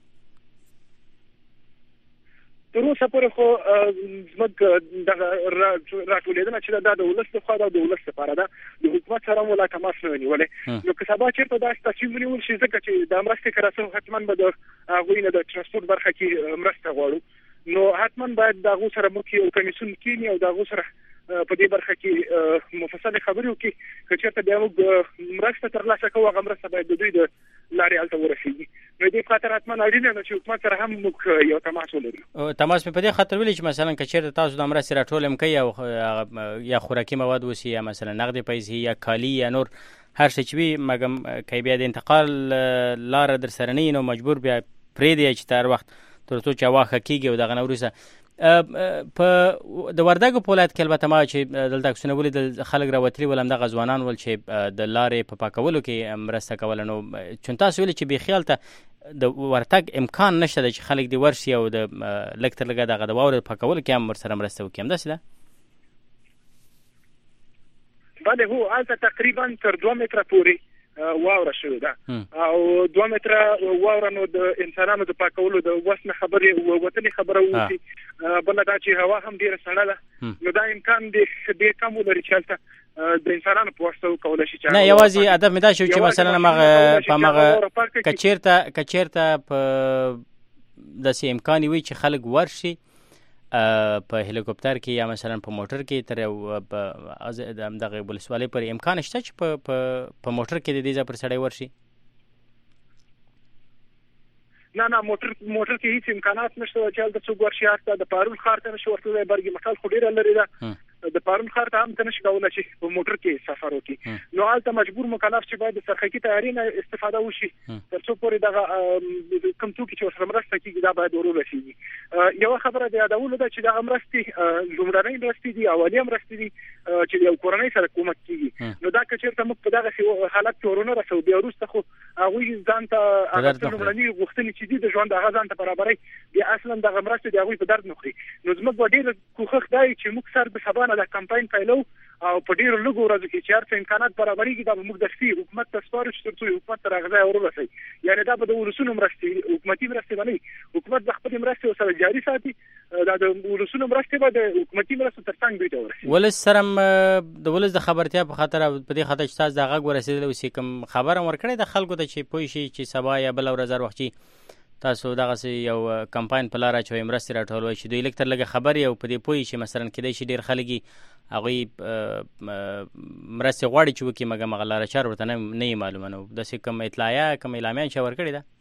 تر اوسه پورې خو زموږ دغه راټولېدنه چې دا د ولس لخوا ده او د ولس لپاره ده، د حکومت سره مو لا تماس نه ونیولی. نو که سبا چېرته داسې تصمیم ونیول شي ځکه چې دا مرستې که راسو حتما به د هغوی نه د ترانسپورټ برخه کې مرسته غواړو، نو حتما باید د هغو سره موږ یو کمیسیون کېني او د هغو سره په دې برخه کې مفصلې خبرې وکړي. که چېرته بیا موږ مرسته ترلاسه کوو هغه مرسته باید د دوی د لارې هلته ورسېږي. نو دې خاطر حتما اړینه ده چې حکومت سره هم موږ یو تماس ولرو. تماس مې په دې خاطر ویلي چې مثلا که چېرته تاسو دا مرستې راټول هم کوئ او یا خوراکي مواد اوسي یا مثلا نغدې پیسې یا کالي یا نور هر شی چې وي، مګم که بیا د انتقال لاره در سره نه وي نو مجبور بیا پرېږدئ چې تر وخت تر څو چې هوا ښه کېږي او دغه نه وروسته په د وردګو په ولایت کې البته ما چې دلته عکسونه ولیدل خلک راوتلي ول، همدغه ځوانان ول چې د لارې په پاکولو کې مرسته کوله. نو چون تاسو ویلي چې بیخي هلته د ورتګ امکان نشته ده چې خلک دې ورشي او د لږ تر لږه دغه د واورې پاکولو کې هم ورسره مرسته وکړي، همداسې ده؟ بله هو هلته تقریبا تر دوه متره پورې واوره شوې ده او دوه متره واوره نو د انسانانو د پاکولو د وس نه خبرې وتلې خبره وشي. بله دا چې هوا هم ډېره سړه ده، نو دا امکان ډېر کم ولري چې هلته د انسانانو په واسطه وکولی شي. نه یوازې هدف مې دا شو چې مثلا همغه په همغه که چېرته که چېرته په داسې امکان وي چې خلک ورشي په هلیکوپټر کې یا مثلا په موټر کې تر یو دغه ولسوالۍ پورې امکان شته چې په موټر کې د دې ځای پر سړی ورشي؟ نه نه موټر موټر کې هیڅ امکانات نشته چې هلته څوک ورشي. هلته د پارون ښار ته نشي ورتللی، برګي مټال خو ډېره لرې ده، د پارون ښار ته هم ته نشي کولی چې په موټر کې سفر وکړي. نو هلته مجبور مکلف چې باید د سرخکي تیاري نه استفاده وشي تر څو پورې دغه کوم توکي چې ورسره مرسته کېږي دا باید ور ورسېږي. یوه خبره د یادولو ده چې دغه مرستې لومړنۍ مرستې دي، اولي مرستې دي چې د یو کورنۍ سره کومک کېږي. نو دا که چېرته موږ په دغسې حالت کې ورونه رسوو بیا وروسته خو هغوی ځان ته هغه څه لومړني غوښتنې چې دي د ژوند هغه ځان ته برابروي، بیا اصلا دغه مرستې د هغوی په درد نه خوري. نو زموږ به ډېر کوښښ دا وي چې موږ سر د سبا نه دا کمپاین پیلو او په ډېرو لږو ورځو کې چې هر څه امکانات برابرېږي دا به موږ دستي حکومت ته سپارو چې تر څو حکومت ته هغه ځای ورسوي. یعنې دا به د ولسونو مرستې حکومتي مرستې به نه وي، حکومت به خپلې مرستې ورسره جاري ساتي، دا د ولسونو مرستې به د حکومتي مرستو تر څنګ دوی ته ورسي. ولس سره د ولس د خبرتیا په خاطر په دې خاطر چې تاسو د غږ ورسېدلی اوسي کوم خبره ورکړې ده خلکو ته چې پوه شي چې سبا یا بله ورځ هر وخت چې تاسو دغسې یو کمپاین په لاره اچوئ مرستې راټولوئ چې دوی لږ تر لږه خبرې او په دې پوه شي مثلا کېدای شي ډېر خلک هغوی مرستې غواړي چې وکړي مګر هغه لاره چار ورته نه یې معلومه. نو داسې کوم اطلاعیه کوم اعلامیه چا ورکړې ده؟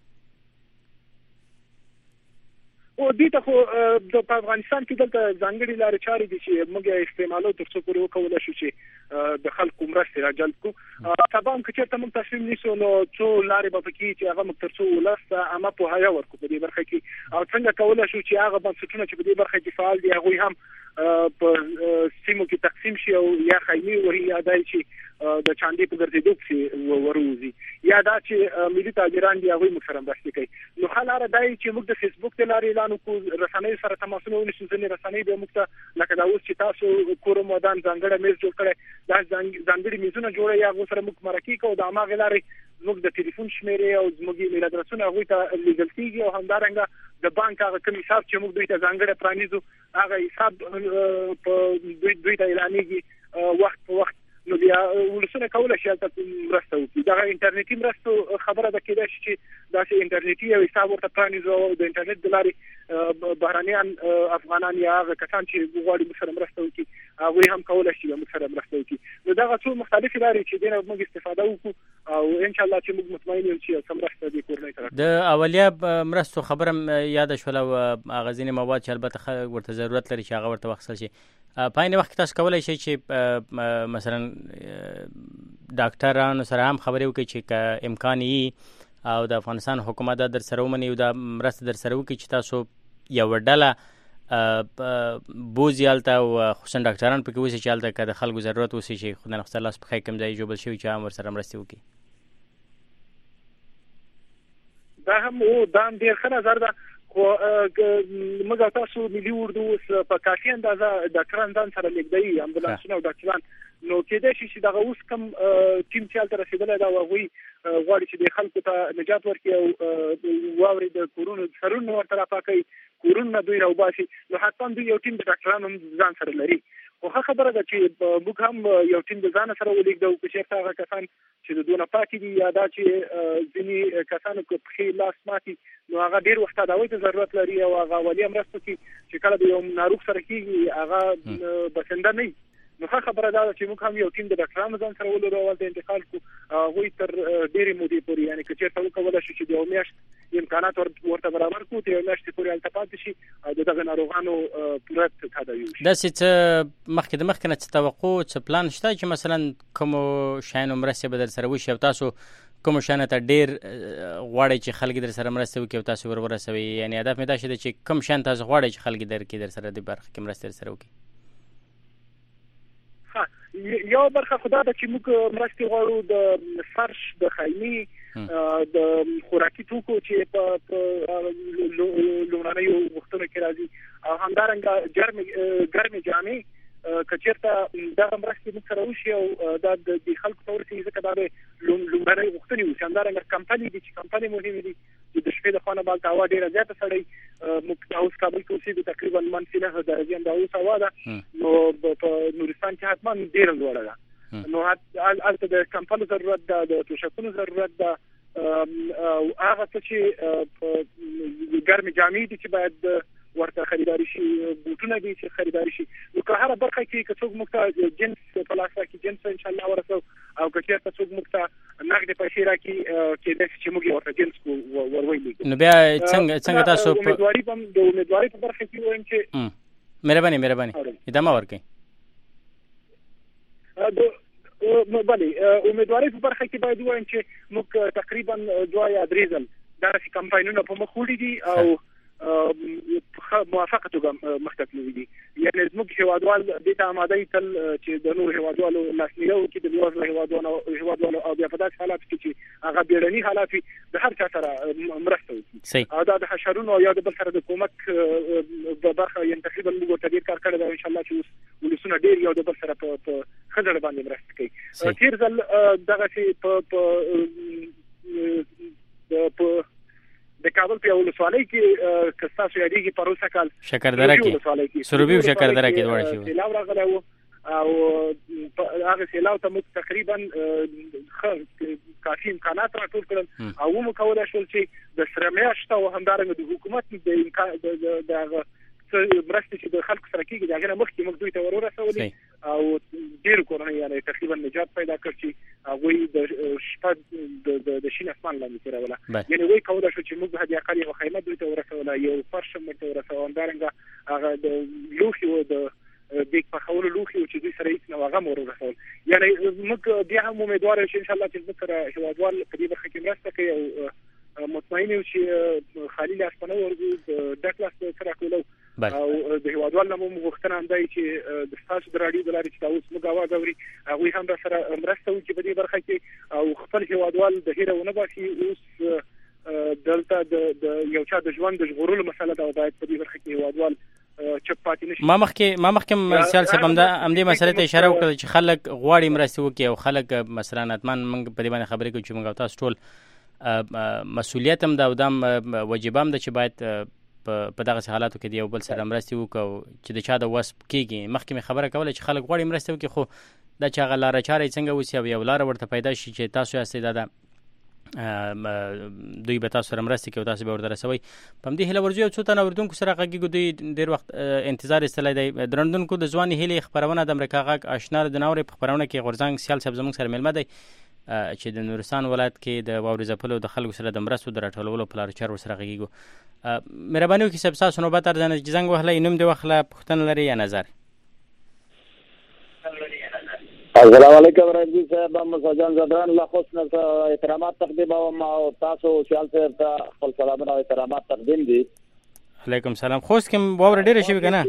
او دې ته خو په افغانستان کې دلته ځانګړي لارې چارې دي چې موږ یې استعمالو تر څو پورې وکولی شو چې د خلکو مرستې راجلب کړو. سبا هم که چېرته موږ تصمیم نیسو نو څو لارې به پکې چې هغه موږ تر څو ولس ته عامه پوهاوی ورکړو په دې برخه کې، او څنګه کولی شو چې هغه بنسټونه چې په دې برخه کې فعال دي هغوی هم په سیمو کې تقسیم شي او یا خیمې وهي یا دا چې د چاندې په ګرځېدو پسې وروځي یا دا چې ملي تاجران دي هغوی موږ سره مرستې کوي. نو ښه لاره دا وي چې موږ د فیسبوک د لارې اعلان وکړو، رسنیو سره تماسونه ونیسو. ځینې رسنۍ به موږ ته لکه دا اوس چې تاسو کورم ودان ځانګړی میز جوړ کړی، دا ځانګړي میزونه جوړوي هغو سره موږ مرکې کوو، د هماغې لارې زموږ د ټلیفون شمېرې او زموږ ایمیل ادرسونه هغوی ته لیږل کېږي او همدارنګه د بانک هغه کوم حساب چې موږ دوی ته ځانګړی پرانیزو هغه حساب په دوی ته اعلانېږي وخت په وخت. نو بیا ولسونه کولی شي هلته مرسته وکړي. دغه انټرنیټي مرستو خبره ده کېدای شي چې داسې انټرنیټي یو حساب ورته پرانیزو او د انټرنیټ د لارې بهرنیان افغانان یا هغه کسان چې غواړي موږ سره مرسته وکړي هغوی هم کولی شي موږ سره مرسته وکړي. نو دغه څو مختلفې لارې چې دې نه موږ استفاده وکړو او ان شاء الله چې موږ مطمئن یو چې سمرسته د کورنۍ طرف د اولیا مرستو خبرم یاد شول او غزینی مواد چې البته ورته ضرورت لري چې هغه ورته وخصل شي. په عین وخت تاسو کولای شئ چې مثلا ډاکټرانو سره هم خبرې وکړي چې امکان یې او د افغانستان حکومت در سره ومني او د مرسته در سره وکړي چې تاسو یو ډله بوزي هلته او خصوصا ډاکټران پکې اوسي چې هلته که د خلکو ضرورت اوسي چې خدای نخسته لاس په ښی کوم ځای جوړ شوي چې هم ورسره مرستې وکړي. دا هم او دا هم ډېر ښه نظر ده خو موږ تاسو ملي اردو اوس په کافي اندازه ډاکټران ځان سره لېږدوي امبولانسونه او ډاکټران نو کېدای شي چې دغه اوس کوم ټیم چې هلته رسېدلی دا هغوی غواړي چې د خلکو ته نجات ورکړي او واوري د کورونو سرونه ورته راپاکوي کورونه دوی راوباسي نو حتما دوی یو ټیم د ډاکټرانو هم ځان سره لري. خو ښه خبره ده چې موږ هم یو ټیم د ځانه سره ولېږدو که چېرته هغه کسان چې د دونه پاکې دي یا دا چې ځینې کسانو که پښې لاس ماتي نو هغه ډېر وخت تداوۍ ته ضرورت لري او هغه اولیا مرسته کې چې کله د یو ناروغ سره کېږي هغه بسنده نه وي نو ښه خبره دا ده چې موږ هم یو ټیم د ډاکټرانو ځان سره ولرو او هلته انتقال کړو هغوی تر ډېرې مودې پورې یعنې که چېرته وکولی شو چې د یو میاشت امکانات ورته برابر کړو تر یو میاشتې پورې هلته پاتې شي او د دغه ناروغانو پوره تداوي وشي. داسې څه مخکې د مخکې نه څه توقع څه پلان شته چې مثلا کومو شیانو مرستې به در سره وشي او تاسو کومو شیانو ته ډېر غواړئ چې خلک در سره مرسته وکړي او تاسو ور ورسوئ یعنې هدف مې دا شی دی چې کوم شیان تاسو غواړئ چې خلک درکړي در سره د برخه کې مرستې در سره وکړي؟ یو برخه خدا ده چې موږ مرستې غواړو د فرش د خیمې د خوراکي توکو چې په لومړنیو وختونو کې راځي او همدارنګه ګرمې جامې که چېرته دغه مرستې موږ سره وشي او دا د خلکو ته ورسېږي ځکه دا د لومړنۍ غوښتنې اوسي. همدارنګه کمپنۍ دي چې کمپنۍ مهمې دي چې د شپې د خوا نه بالته هوا ډېره زیاته سړی موږ اوس کابل کې اوسېږو تقریبا منفي نهه درجې همدا اوس هوا ده نو په نورستان کې حتما ډېره لوړه ده نو هلته د کمپلو ضرورت ده د توشکونو ضرورت ده او هغه څه چې ګرمې جامې دي چې باید ورته خریداري شي بوټونه دي چې خریداري شي نو که هره برخه کې که څوک موږ ته جنس په لاس راکړي جنس انشاءالله ورسو او که چېرته څوک موږ ته نغدې پیسې راکړي کېدای شي چې موږ یې ورته جنس کو ورولېږو. نو بیا څنګه څنګه تاسو امیدواري به د امیدوارۍ په برخه کې ووایم چې مهرباني مهرباني ادامه ورکړئ. بلې امیدوارۍ په برخه کې باید ووایم چې موږ تقریبا دوه یا درې ځل داسې کمپاینونه په مخ وړي دي او موافقه توګه مخته تللي دي یعنې زموږ هېوادوال دې ته اماده وي تل چې د نورو هېوادوالو لاسنیوی وکړي د بېوزله هېوادوالو هېوادوالو او بیا په داسې حالاتو کې چې هغه بیړني حالات وي د هر چا سره مرسته وکړي او دا د حشرونو او یا د بل سره د کومک په برخه یعنې تقریبا موږ ورته ډېر کار کړی دی انشاءالله چې اوس ولسونه ډېر یو د بل سره په ښه زړه باندې مرسته کوي. تېر ځل دغسې په د کابل په ولسوالۍ کې که ستاسو یادېږي پروسه کال شکردره کې سروبي او شکردره کې دواړه شوي سیلاب راغلی و او هغه سیلاب ته موږ تقریبا ښه کافي امکانات راټول کړل او ومو کولی شول چې د سره میاشته او همدارنګه د حکومت د هغه مرستې چې د خلکو سره کېږي د هغې نه مخکې موږ دوی ته ور ورسولې او ډېرو کورنۍ یعنې تقریبا نجات پیدا کړ چې هغوی د شپه د شین اسمان لاندې تېروله یعنې وایي کولی شو چې موږ حد اقل یوه خیمه دوی ته ورسوله یو فرش هم ورته ورسوه همدارنګه هغه د لوښي و د دیګ پخولو لوښي و چې دوی سره هېڅ نه و هغه م ور ورسول یعنې موږ بیا هم امیدواره یو چې انشاءالله چې زموږ سره هېوادوال په دې برخه کې مرسته کوي او مطمئن یو چې خالي لاس په نه ورځو ډک لاس سره راکولو او د هېوادوال نه مو غوښتنه همدا وي چې د ستاسو د راډیو د لارې چې دا اوس موږ اواز اوري هغوی هم را سره مرسته وکړي په دې برخه کې او خپل هېوادوال د هیره ونه باسي. اوس دلته د یو چا د ژوند د ژغورلو مسله ده او باید په دې برخه کې هېوادوال چپ پاتې نشي. ما مخکې ما مخکې سیال صاحب همدا همدې مسلې ته اشاره وکړه چې خلک غواړي مرستې وکړي او خلک مثلا حتما موږ په دې باندې خبرې کوو چې موږ او تاسو ټول مسؤلیت هم ده او دا واجب هم ده چې باید په دغه حالاتو کې د یو بل سره مرستې وکړو چې د چا د وس کېږي. مخکې مې خبره کوله چې خلک غواړي مرستې وکړي خو دا چې هغه لاره چاره یې څنګه وسي او یو لاره ورته پیدا شي چې تاسو یاستئ دا دوی به تاسو سره مرسته کوي، تاسو به ورته رسوي. په همدې هیله ورځو څو تنه اورېدونکو سره غږیږو، دوی ډېر وخت انتظار ایستلی دی. درنوونکو د ځواني هیلې خپرونه د امریکا غږ آشنا د ناورې په خپرونه کې غورځنګ سیال صاحب زموږ سره میلمه دی چې د نورستان ولایت کې د واورې ځپلو د خلکو سره د مرستو د راټولولو په لارو چارو ورسره غږیږو. مهرباني وکړئ صاحب، ستاسو نوبت ارزانه چې زنګ وهلی، نوم دې واخله، پوښتنه لرئ یا نظر؟ السلام علیکم رئیس صاحب، مساجان زدران له حسن احترامات تقدیم او تاسو سیال صاحب ته خپل سلامونه او احترامات تقدیم دي. علیکم سلام. خوست کې واوره ډیره شوې کنه؟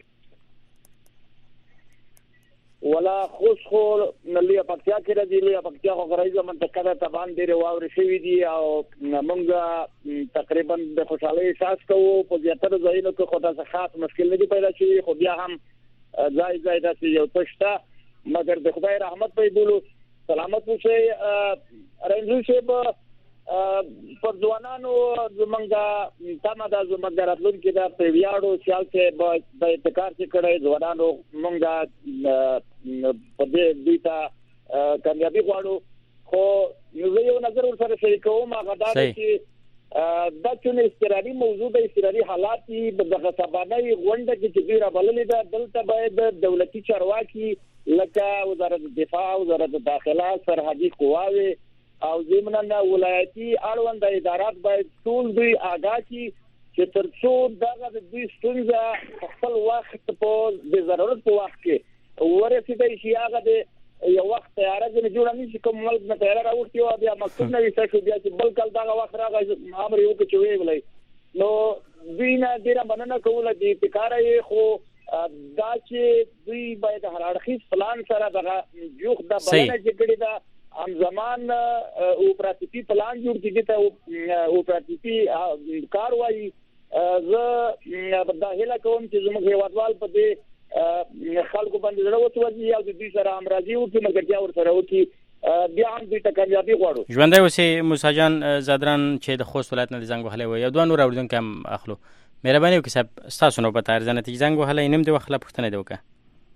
ولا خوست خو نلیا پکتیا کې راځي، لیا پکتیا خو غریزه منطقه ده، طبعا ډیره واوره شوې دي او موږ تقریبا د خوشحالۍ احساس کوو. په زیاتره ځایونو کې خو داسې خاص مشکل نه دی پیدا شوی، خو بیا هم ځای ځای داسې یو پشته، مگر د خدای رحمت په بولو سلامت اوسئ. رئیس صاحب پر ځوانانو زمونږ تمه ده، زمونږ راتلونکي ده په ویاړو سیال صاحب د ابتکار چې کړی ځوانانو مونږ په دې دوی ته کامیابي غواړو. خو زه یو نظر ورسره شریکوم، هغه دا ده چې دا چون استراري موضوع د استراري حالات دغه سبانۍ غونډه کې چې دوی رابللې ده، دلته باید دولتي چارواکي لکه وزارت دفاع، وزارت داخله، سرحدي قواوې او ضمناً ولایتي اړوند ادارات باید ټول دوی آگاه کړي چې تر څو دغه د دوی ستونزه خپل وخت په د ضرورت په وخت کې ورسېدای شي. هغه د یو وخت تیاره ځنې جوړه نه شي، کوم ملک نه تیاره راوړي او بیا مکتوب نه ویسه شو، بیا چې بل کال دغه وخت راغی امر یې وکړي چې ویې ولئ. نو دوی نه ډېره مننه کوله د ابتکاره یې، خو دا چې دوی باید هر اړخیز پلان سره دغه جوخ د بلنه چې کړي ده همزمان اوپراتیفي پلان جوړ کړي ته اوپراتیفي کار وایي. زه دا هیله کوم چې زموږ هیوادوال په دې خلکو باندې زړه وسوځي او د دوی سره همراضي وکړي، ملګرتیا ورسره وکړي، بیا هم دوی ته کامیابي غواړو. ژوندی اوسئ موسی جان زادران چې د خوست ولایت نه د زنګ وهلی وی، یو دوه نور اورېدونکي هم اخلو. مهرباني وکړئ صاحب، ستاسو نوبت ارزانه چې زنګ وهلی، نوم دې واخله، پوښتنه دې وکړه.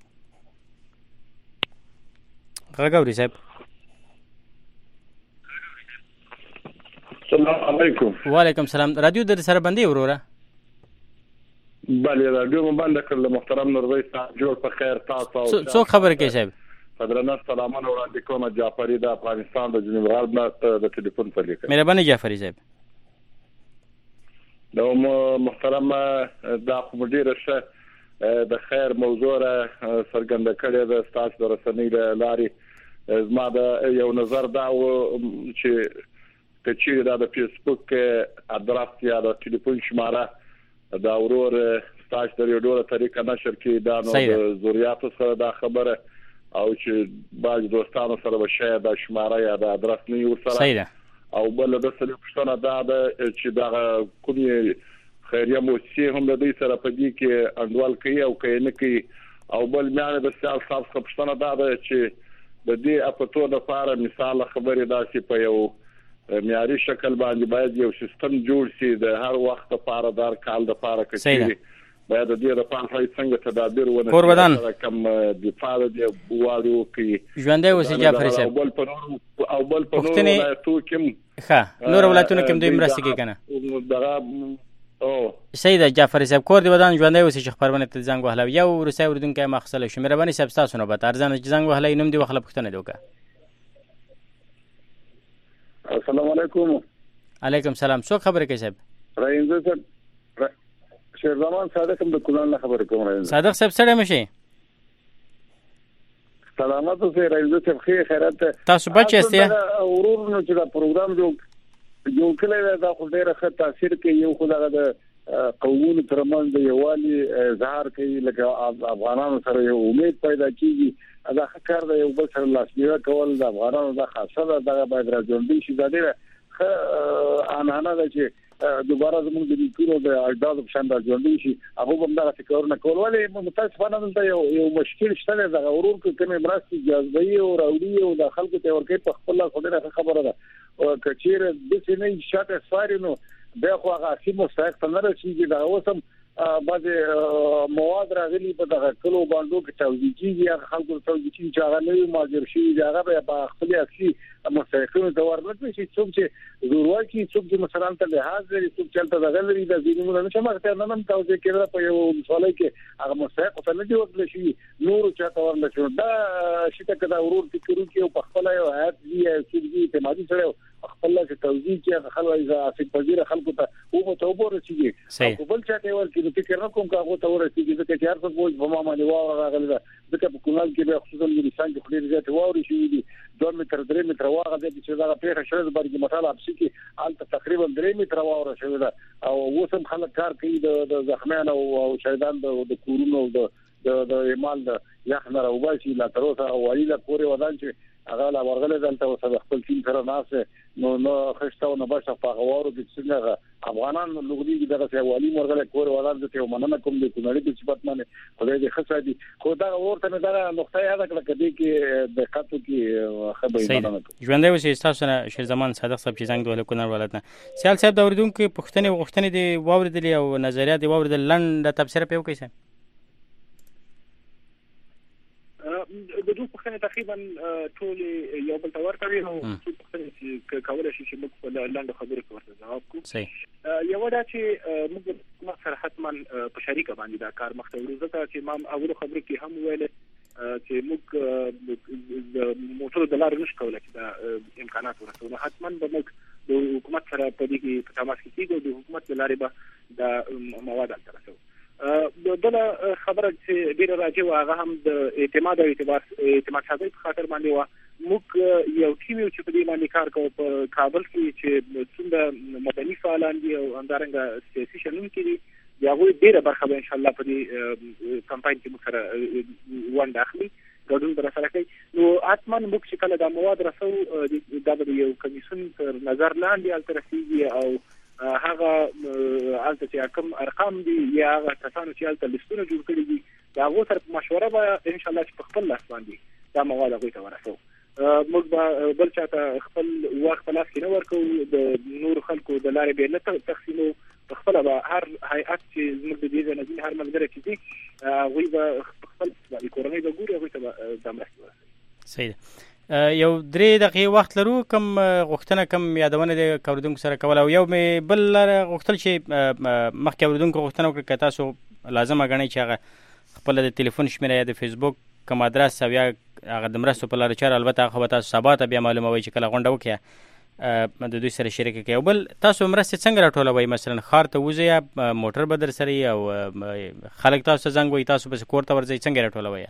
غږ اوري صاحب؟ السلام علیکم. وعلیکم السلام. رادیو در سره بندي وروره؟ بله رادیو مو بنده کړل. محترم نورزی صاحب جوړ په خیر تاسو. څوک خبره کوي صاحب؟ قدرنه سلامونه وړاندې کوم، جعفري د افغانستان د جنوب غرب نه د ټلیفون په لیکه. مهرباني جعفري صاحب. نو محترم دا خو ډیره ښه د خیر موضوع را څرګنده کړې ده ستاسو د رسنۍ له لارې. زما د یو نظر دا و چې که چیرې دا د فیسبوک ادرس یا د ټلیفون شماره دا ورور ستاسو د یو ډول طریقه نشر کې دا نو د ضروریاتو سره دا خبره او چې بعض دوستانو سره به شاید دا شماره یا د ادرس نه یو سره او بل د سره پښتنه دا چې دا کومي خیریه موسسې هم د دې سره په دې کې انډوال کوي او کوي نه کوي. او بل معنی د سیاست صاحب پښتنه دا چې د دې اپتو د لپاره مثال خبرې دا چې په یو معیاري شکل باندې باید یو سیستم جوړ شي د هر وخت لپاره دار کال د لپاره کوي، باید د دې لپاره هیڅ څنګه تدابیر ونه کوربدان کم دفاع د بوالو کوي. ژوندۍ اوسئ جعفري صاحب. او بل په او بل په نور ولایتو کې ښه نور ولایتونو کې دوی مرسته کوي کنه دغه او سید جعفري صاحب کور دی ودان ژوندۍ اوسئ چې خبرونه ته زنګ وهله. یو روسي اردوونکي مخصله شو. مهرباني صاحب تاسو نو به ارزانه چې زنګ وهله، نوم دی وخله، پوښتنه دی وکړه. السلام علیکم. علیکم سلام. څوک خبره کوي صاحب؟ رئیس صاحب شیر زمان صادق هم د کولان خبره کوم. رئیس صادق صاحب سره مشي سلامات اوسئ. رئیس صاحب خیر خیرات تاسو بچی استیا ورور نو چې دا پروګرام جو جو کله دا خو ډیره ښه تاثیر کوي. یو خدای د قومونو ترمنځ د یووالي اظهار کوي، لکه افغانانو سره یو امید پیدا کیږي. دا ښه کار دی، یو بل سره لاسنیوي کول د افغانانو د خاصه ده، دغه باید راځوندي شي. دا ډیره ښه انانه ده چې دوباره زموږ د لیکونو د اجدادو په شان راځوندي شي. هغه هم دغه کارونه کول، ولې متاسفانه دلته یو یو مشکل شته. دغه ورور کې کومې مرستې جذبوي او راوړي او د خلکو ته ورکوي په خپل خبره خبره ده. او کچیر د سینې شاته سواري نو بیا خو هغه سیمه مستحق نه رسیږي. دا اوسم بعضې مواد راغلي په دغه کلو باندې کې توزیع کیږي، هغه خلکو ته توزیع کیږي چې هغه نوی ماجر شي، هغه به په خپل اصلي مستحق سیمه ته ورنکړي چې څوک چې ضرورت کې څوک چې مثلا ته لحاظ لري څوک چې ته دغه لري د زینونو نه شمه ته نن تاسو کې په یو مثال کې هغه مستحق څه نه دی وکړي شي نور چاته ورنکړي دا شته کدا ورور فکرو کې په خپل یو حیات دی چې اعتمادي سره خپل چې توضیح کې خلک ایزه پذیر خلکو ته او ته وګورئ او بل چاته ورکړي فکر نه کوم هغه ته ورسیږي چې هر څه بوج په ما باندې واغ راغلی ځکه په کونال کې به خصوصا د انسان کې خوري زیات واوري شي دي دوه متر درې متر واغ دې چې دا په شرط باندې مطالعه اپ شي کې البته تقریبا درې متر واور شوی دا او وسم خلک کار کوي د زخمیان او شهیدان د کورونو د د ایمال د یخنه راوباسي لا تر اوسه او ویلا پورې ودان چې هغه لا ورغله دلته وسه خپل ټیم سره ناسه نو نو خشتاو نه بشه په غوارو د څنګه افغانان لوګري دغه څه والی مرغله کور ولر د ته مننه کوم د کونړي د صفات باندې خدای دې خصه دي خو دا ورته نه دا نقطه یاد کړه کدي کې د خاطو کې خبرې مننه ژوندې وشي تاسو نه شیر زمان صادق صاحب چې څنګه د کونړ ولادنه سیال صاحب دا اوریدونکو پښتنې وغوښتنې دی واوریدل او نظریات دی واوریدل لنډ تفسیر په یو کې څه د دوه پښتنې تقریبا ټول یو بل تور کوي او څو پښتنې چې کولای شي چې موږ په لاندې خبرې کوو جواب کوو صحیح یو دا چې موږ سره حتما په شریکه باندې دا کار مخته ورو ځکه چې ما اول خبرې کې هم ویل چې موږ د موټر د لارې نش کولای چې دا امکانات ورسونه حتما به موږ د حکومت سره په دې کې په تماس کې کېږو د حکومت د لارې به د مواد ترسو د بل خبره چې ډیره راځي هغه هم د اعتماد او اعتبار اعتماد ساتي په خاطر باندې و موږ یو ټیم چې په دې باندې کار کوو په کابل کې چې څومره مدني فعالان دي او همدارنګه سیاسي شنن کې دي هغه ډیره برخه به ان شاء الله په دې کمپاین کې موږ سره ونډه اخلي ګډون در سره کوي نو اتمن موږ چې کله د مواد رسو د یو کمیسیون پر نظر لاندې الترسيږي او هغه الته چې کوم ارقام دي یا هغه کسانو چې الته لیستونه جوړ کړي دي دا غو سره مشوره به ان شاء الله چې په خپل لاس باندې دا مواد هغه ته ورسو موږ به بل چاته خپل وخت لاس کې نه ورکو د نور خلکو د لارې به نه تقسیمو په خپل به هر هیئت چې موږ د دې نه هر ملګری چې دي غوي به خپل د کورنۍ د ګوري هغه ته د مرسته ورسوي صحیح یو درې دقیقې وخت لرو کم غوښتنه کم یادونه د کوردونکو سره کول او یو مې بل غوښتل چې مخکې کوردونکو غوښتنه وکړه که تاسو لازم غنئ چې هغه خپل د ټلیفون شمیره یا د فیسبوک کوم ادرس او یا هغه د مرستو په لاره چاره البته هغه به تاسو سبا ته بیا معلوموي چې کله غونډه وکړي د دوی سره شریک کړي او بل تاسو مرستې څنګه راټولوئ مثلا ښار ته وځئ یا موټر به در سره او خلک تاسو ته زنګ وایي تاسو بس کور ته ورځئ څنګه راټولوئ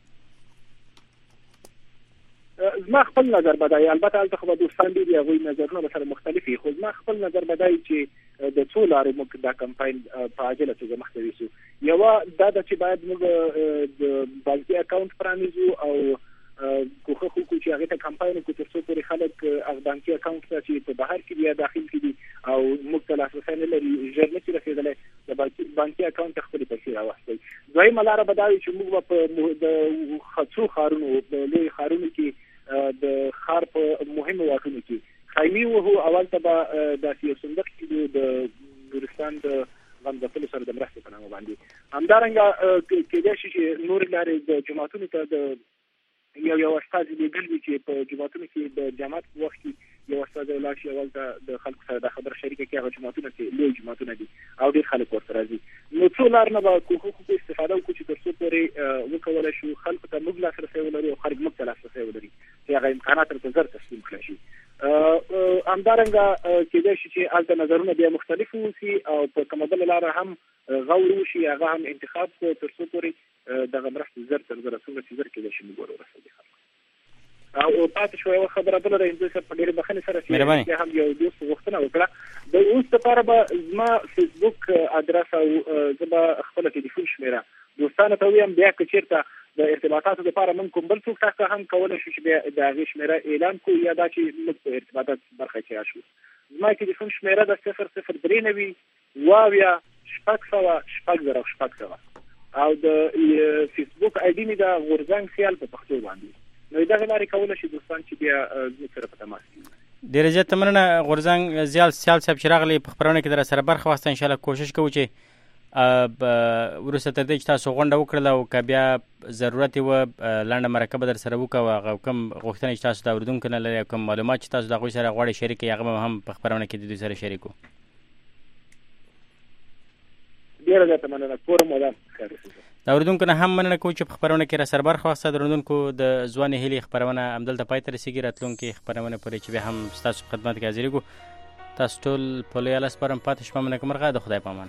زما خپل نظر بدای البته البته خو دوستان دي هغه نظرونه به سره مختلفي خو زما خپل نظر بدای چې د څو لارو موږ دا کمپاین په عاجله توګه مخته ویسو یو دا چې باید موږ د بانکي اکاونټ پرانیزو او کوخه خو چې هغه ته کمپاین کو تر څو پورې خلک هغه بانکي اکاونټ چې په بهر کې بیا داخل کړي او موږ ته لاسرسي نه لري ژر نه رسیدلې د بانکي بانکي اکاونټ خپل پیسې راوستي دوی ملاره بدای چې موږ په د خاصو خارونو د لوی خارونو کې د خار په مهمه واټونو کې خایمي وو اول ته د سیاسي صندوق کې د نورستان د غندفل سره د مرستې په نامه باندې همدارنګه کېدای شي چې نور لارې د جماعتونو ته د یو یو استاد دی ګلوي چې په جماعتونو کې د جماعت په وخت کې یو استاد ولاړ شي اول ته د خلکو سره د خبر شریکه کې هغه جماعتونه چې لوی جماعتونه دي او ډېر خلک ورته راځي نو څو لار نه به حقوقو استفاده وکړو چې تر څو پورې وکولای شو خلکو ته موږ لاسرسي ولرو او خلک موږ ته لاسرسي ولري چې هغه امکانات تر زر تسلیم کړي شي همدارنګه کېدای شي چې الته نظرونه بیا مختلف وي او په کومه بل لار هم غور وشي هغه هم انتخاب کو تر څو پورې دغه مرسته زر تر زر څنګه چې زر کېدای شي موږ ورسېږي او پاتې شو یو خبره بل د انځور په ډېر بخنه سره چې هم یو دوست وختونه وکړه د اوس لپاره به زما فیسبوک ادرس او زما خپل ټلیفون شمیره دوستانه ته ویم بیا که چیرته د ارتباطاتو لپاره من کوم بل څوک تاسو هم کولای شو چې بیا د هغې شمیره اعلان کو یا دا چې موږ په ارتباطات برخه کې راشو زما ټلیفون شمیره د صفر صفر درې نوي واویا شپږ سوه شپږ زره شپږ سوه او د فیسبوک آی ډي مې د غورځنګ سیال په پښتو باندې نو دا غواړي کولای شي دوستان چې بیا زموږ سره په تماس کې ډېر زیات مننه غورځنګ زیال سیال صاحب چې راغلی په خبرونه کې در سره برخه واخیسته ان شاء الله کوشش کوو چې ورسته تر دې چې تاسو غونډه وکړله او که بیا ضرورت و لنډه مرکه به در سره وکړو هغه کوم غوښتنې چې تاسو د اورېدونکو نه لرئ او کوم معلومات چې تاسو د هغوی سره غواړئ شریک کړئ هغه به هم په خپرونه کې د دوی سره شریک کړو. ډېره زیاته مننه کوم او دا د اورېدونکو نه هم مننه کوو چې په خپرونه کې را سره برخه واخیسته. د اورېدونکو د ځوانې هیلې خپرونه همدلته پای ته رسېږي. راتلونکې خپرونه پورې چې بیا هم ستاسو په خدمت کې حاضرېږو. تاسو ټول په لوی الله سپارم. پاتې شپه مو نیکمرغه. د خدای په امان.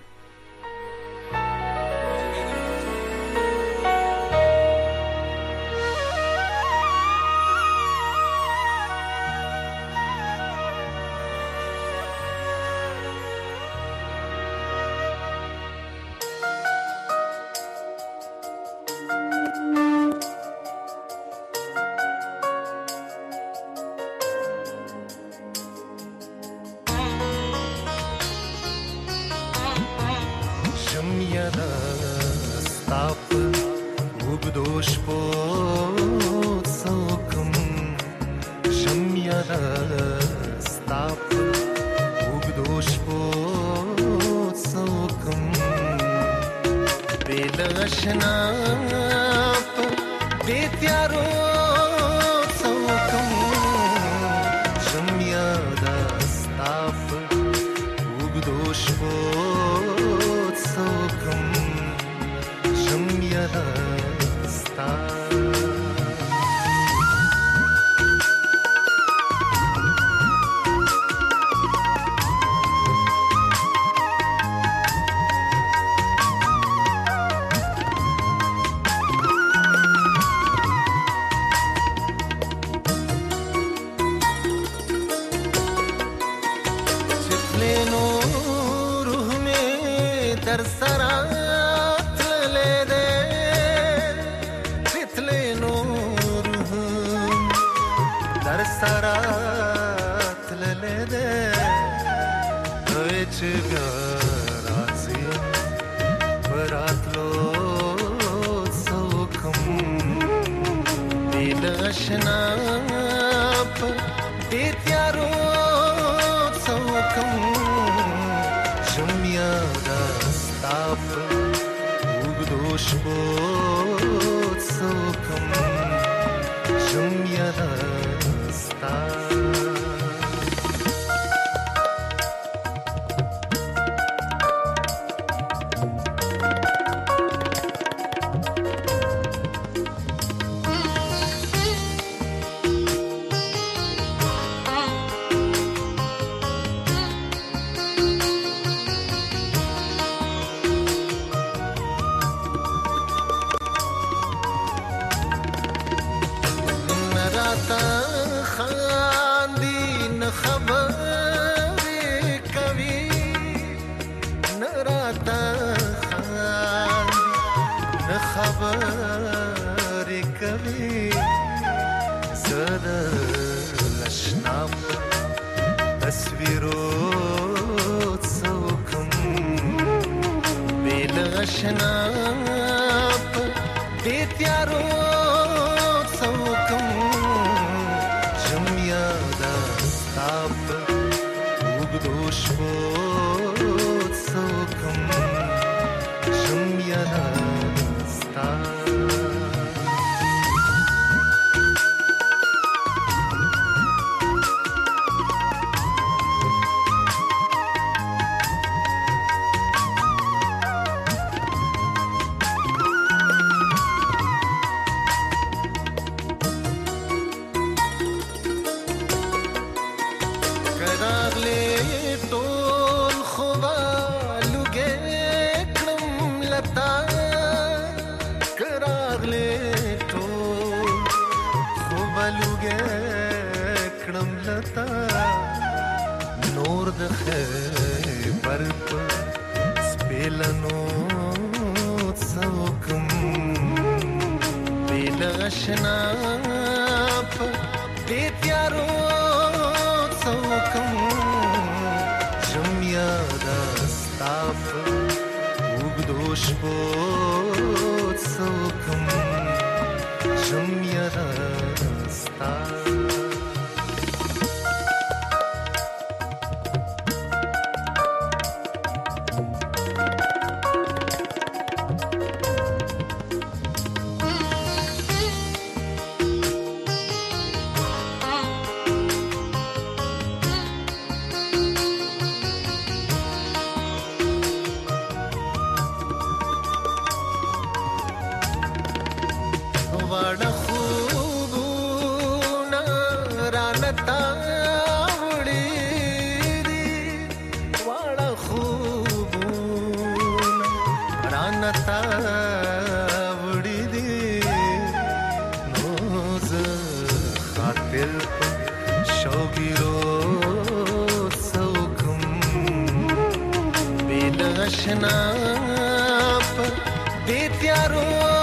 آشنا په دې تیارو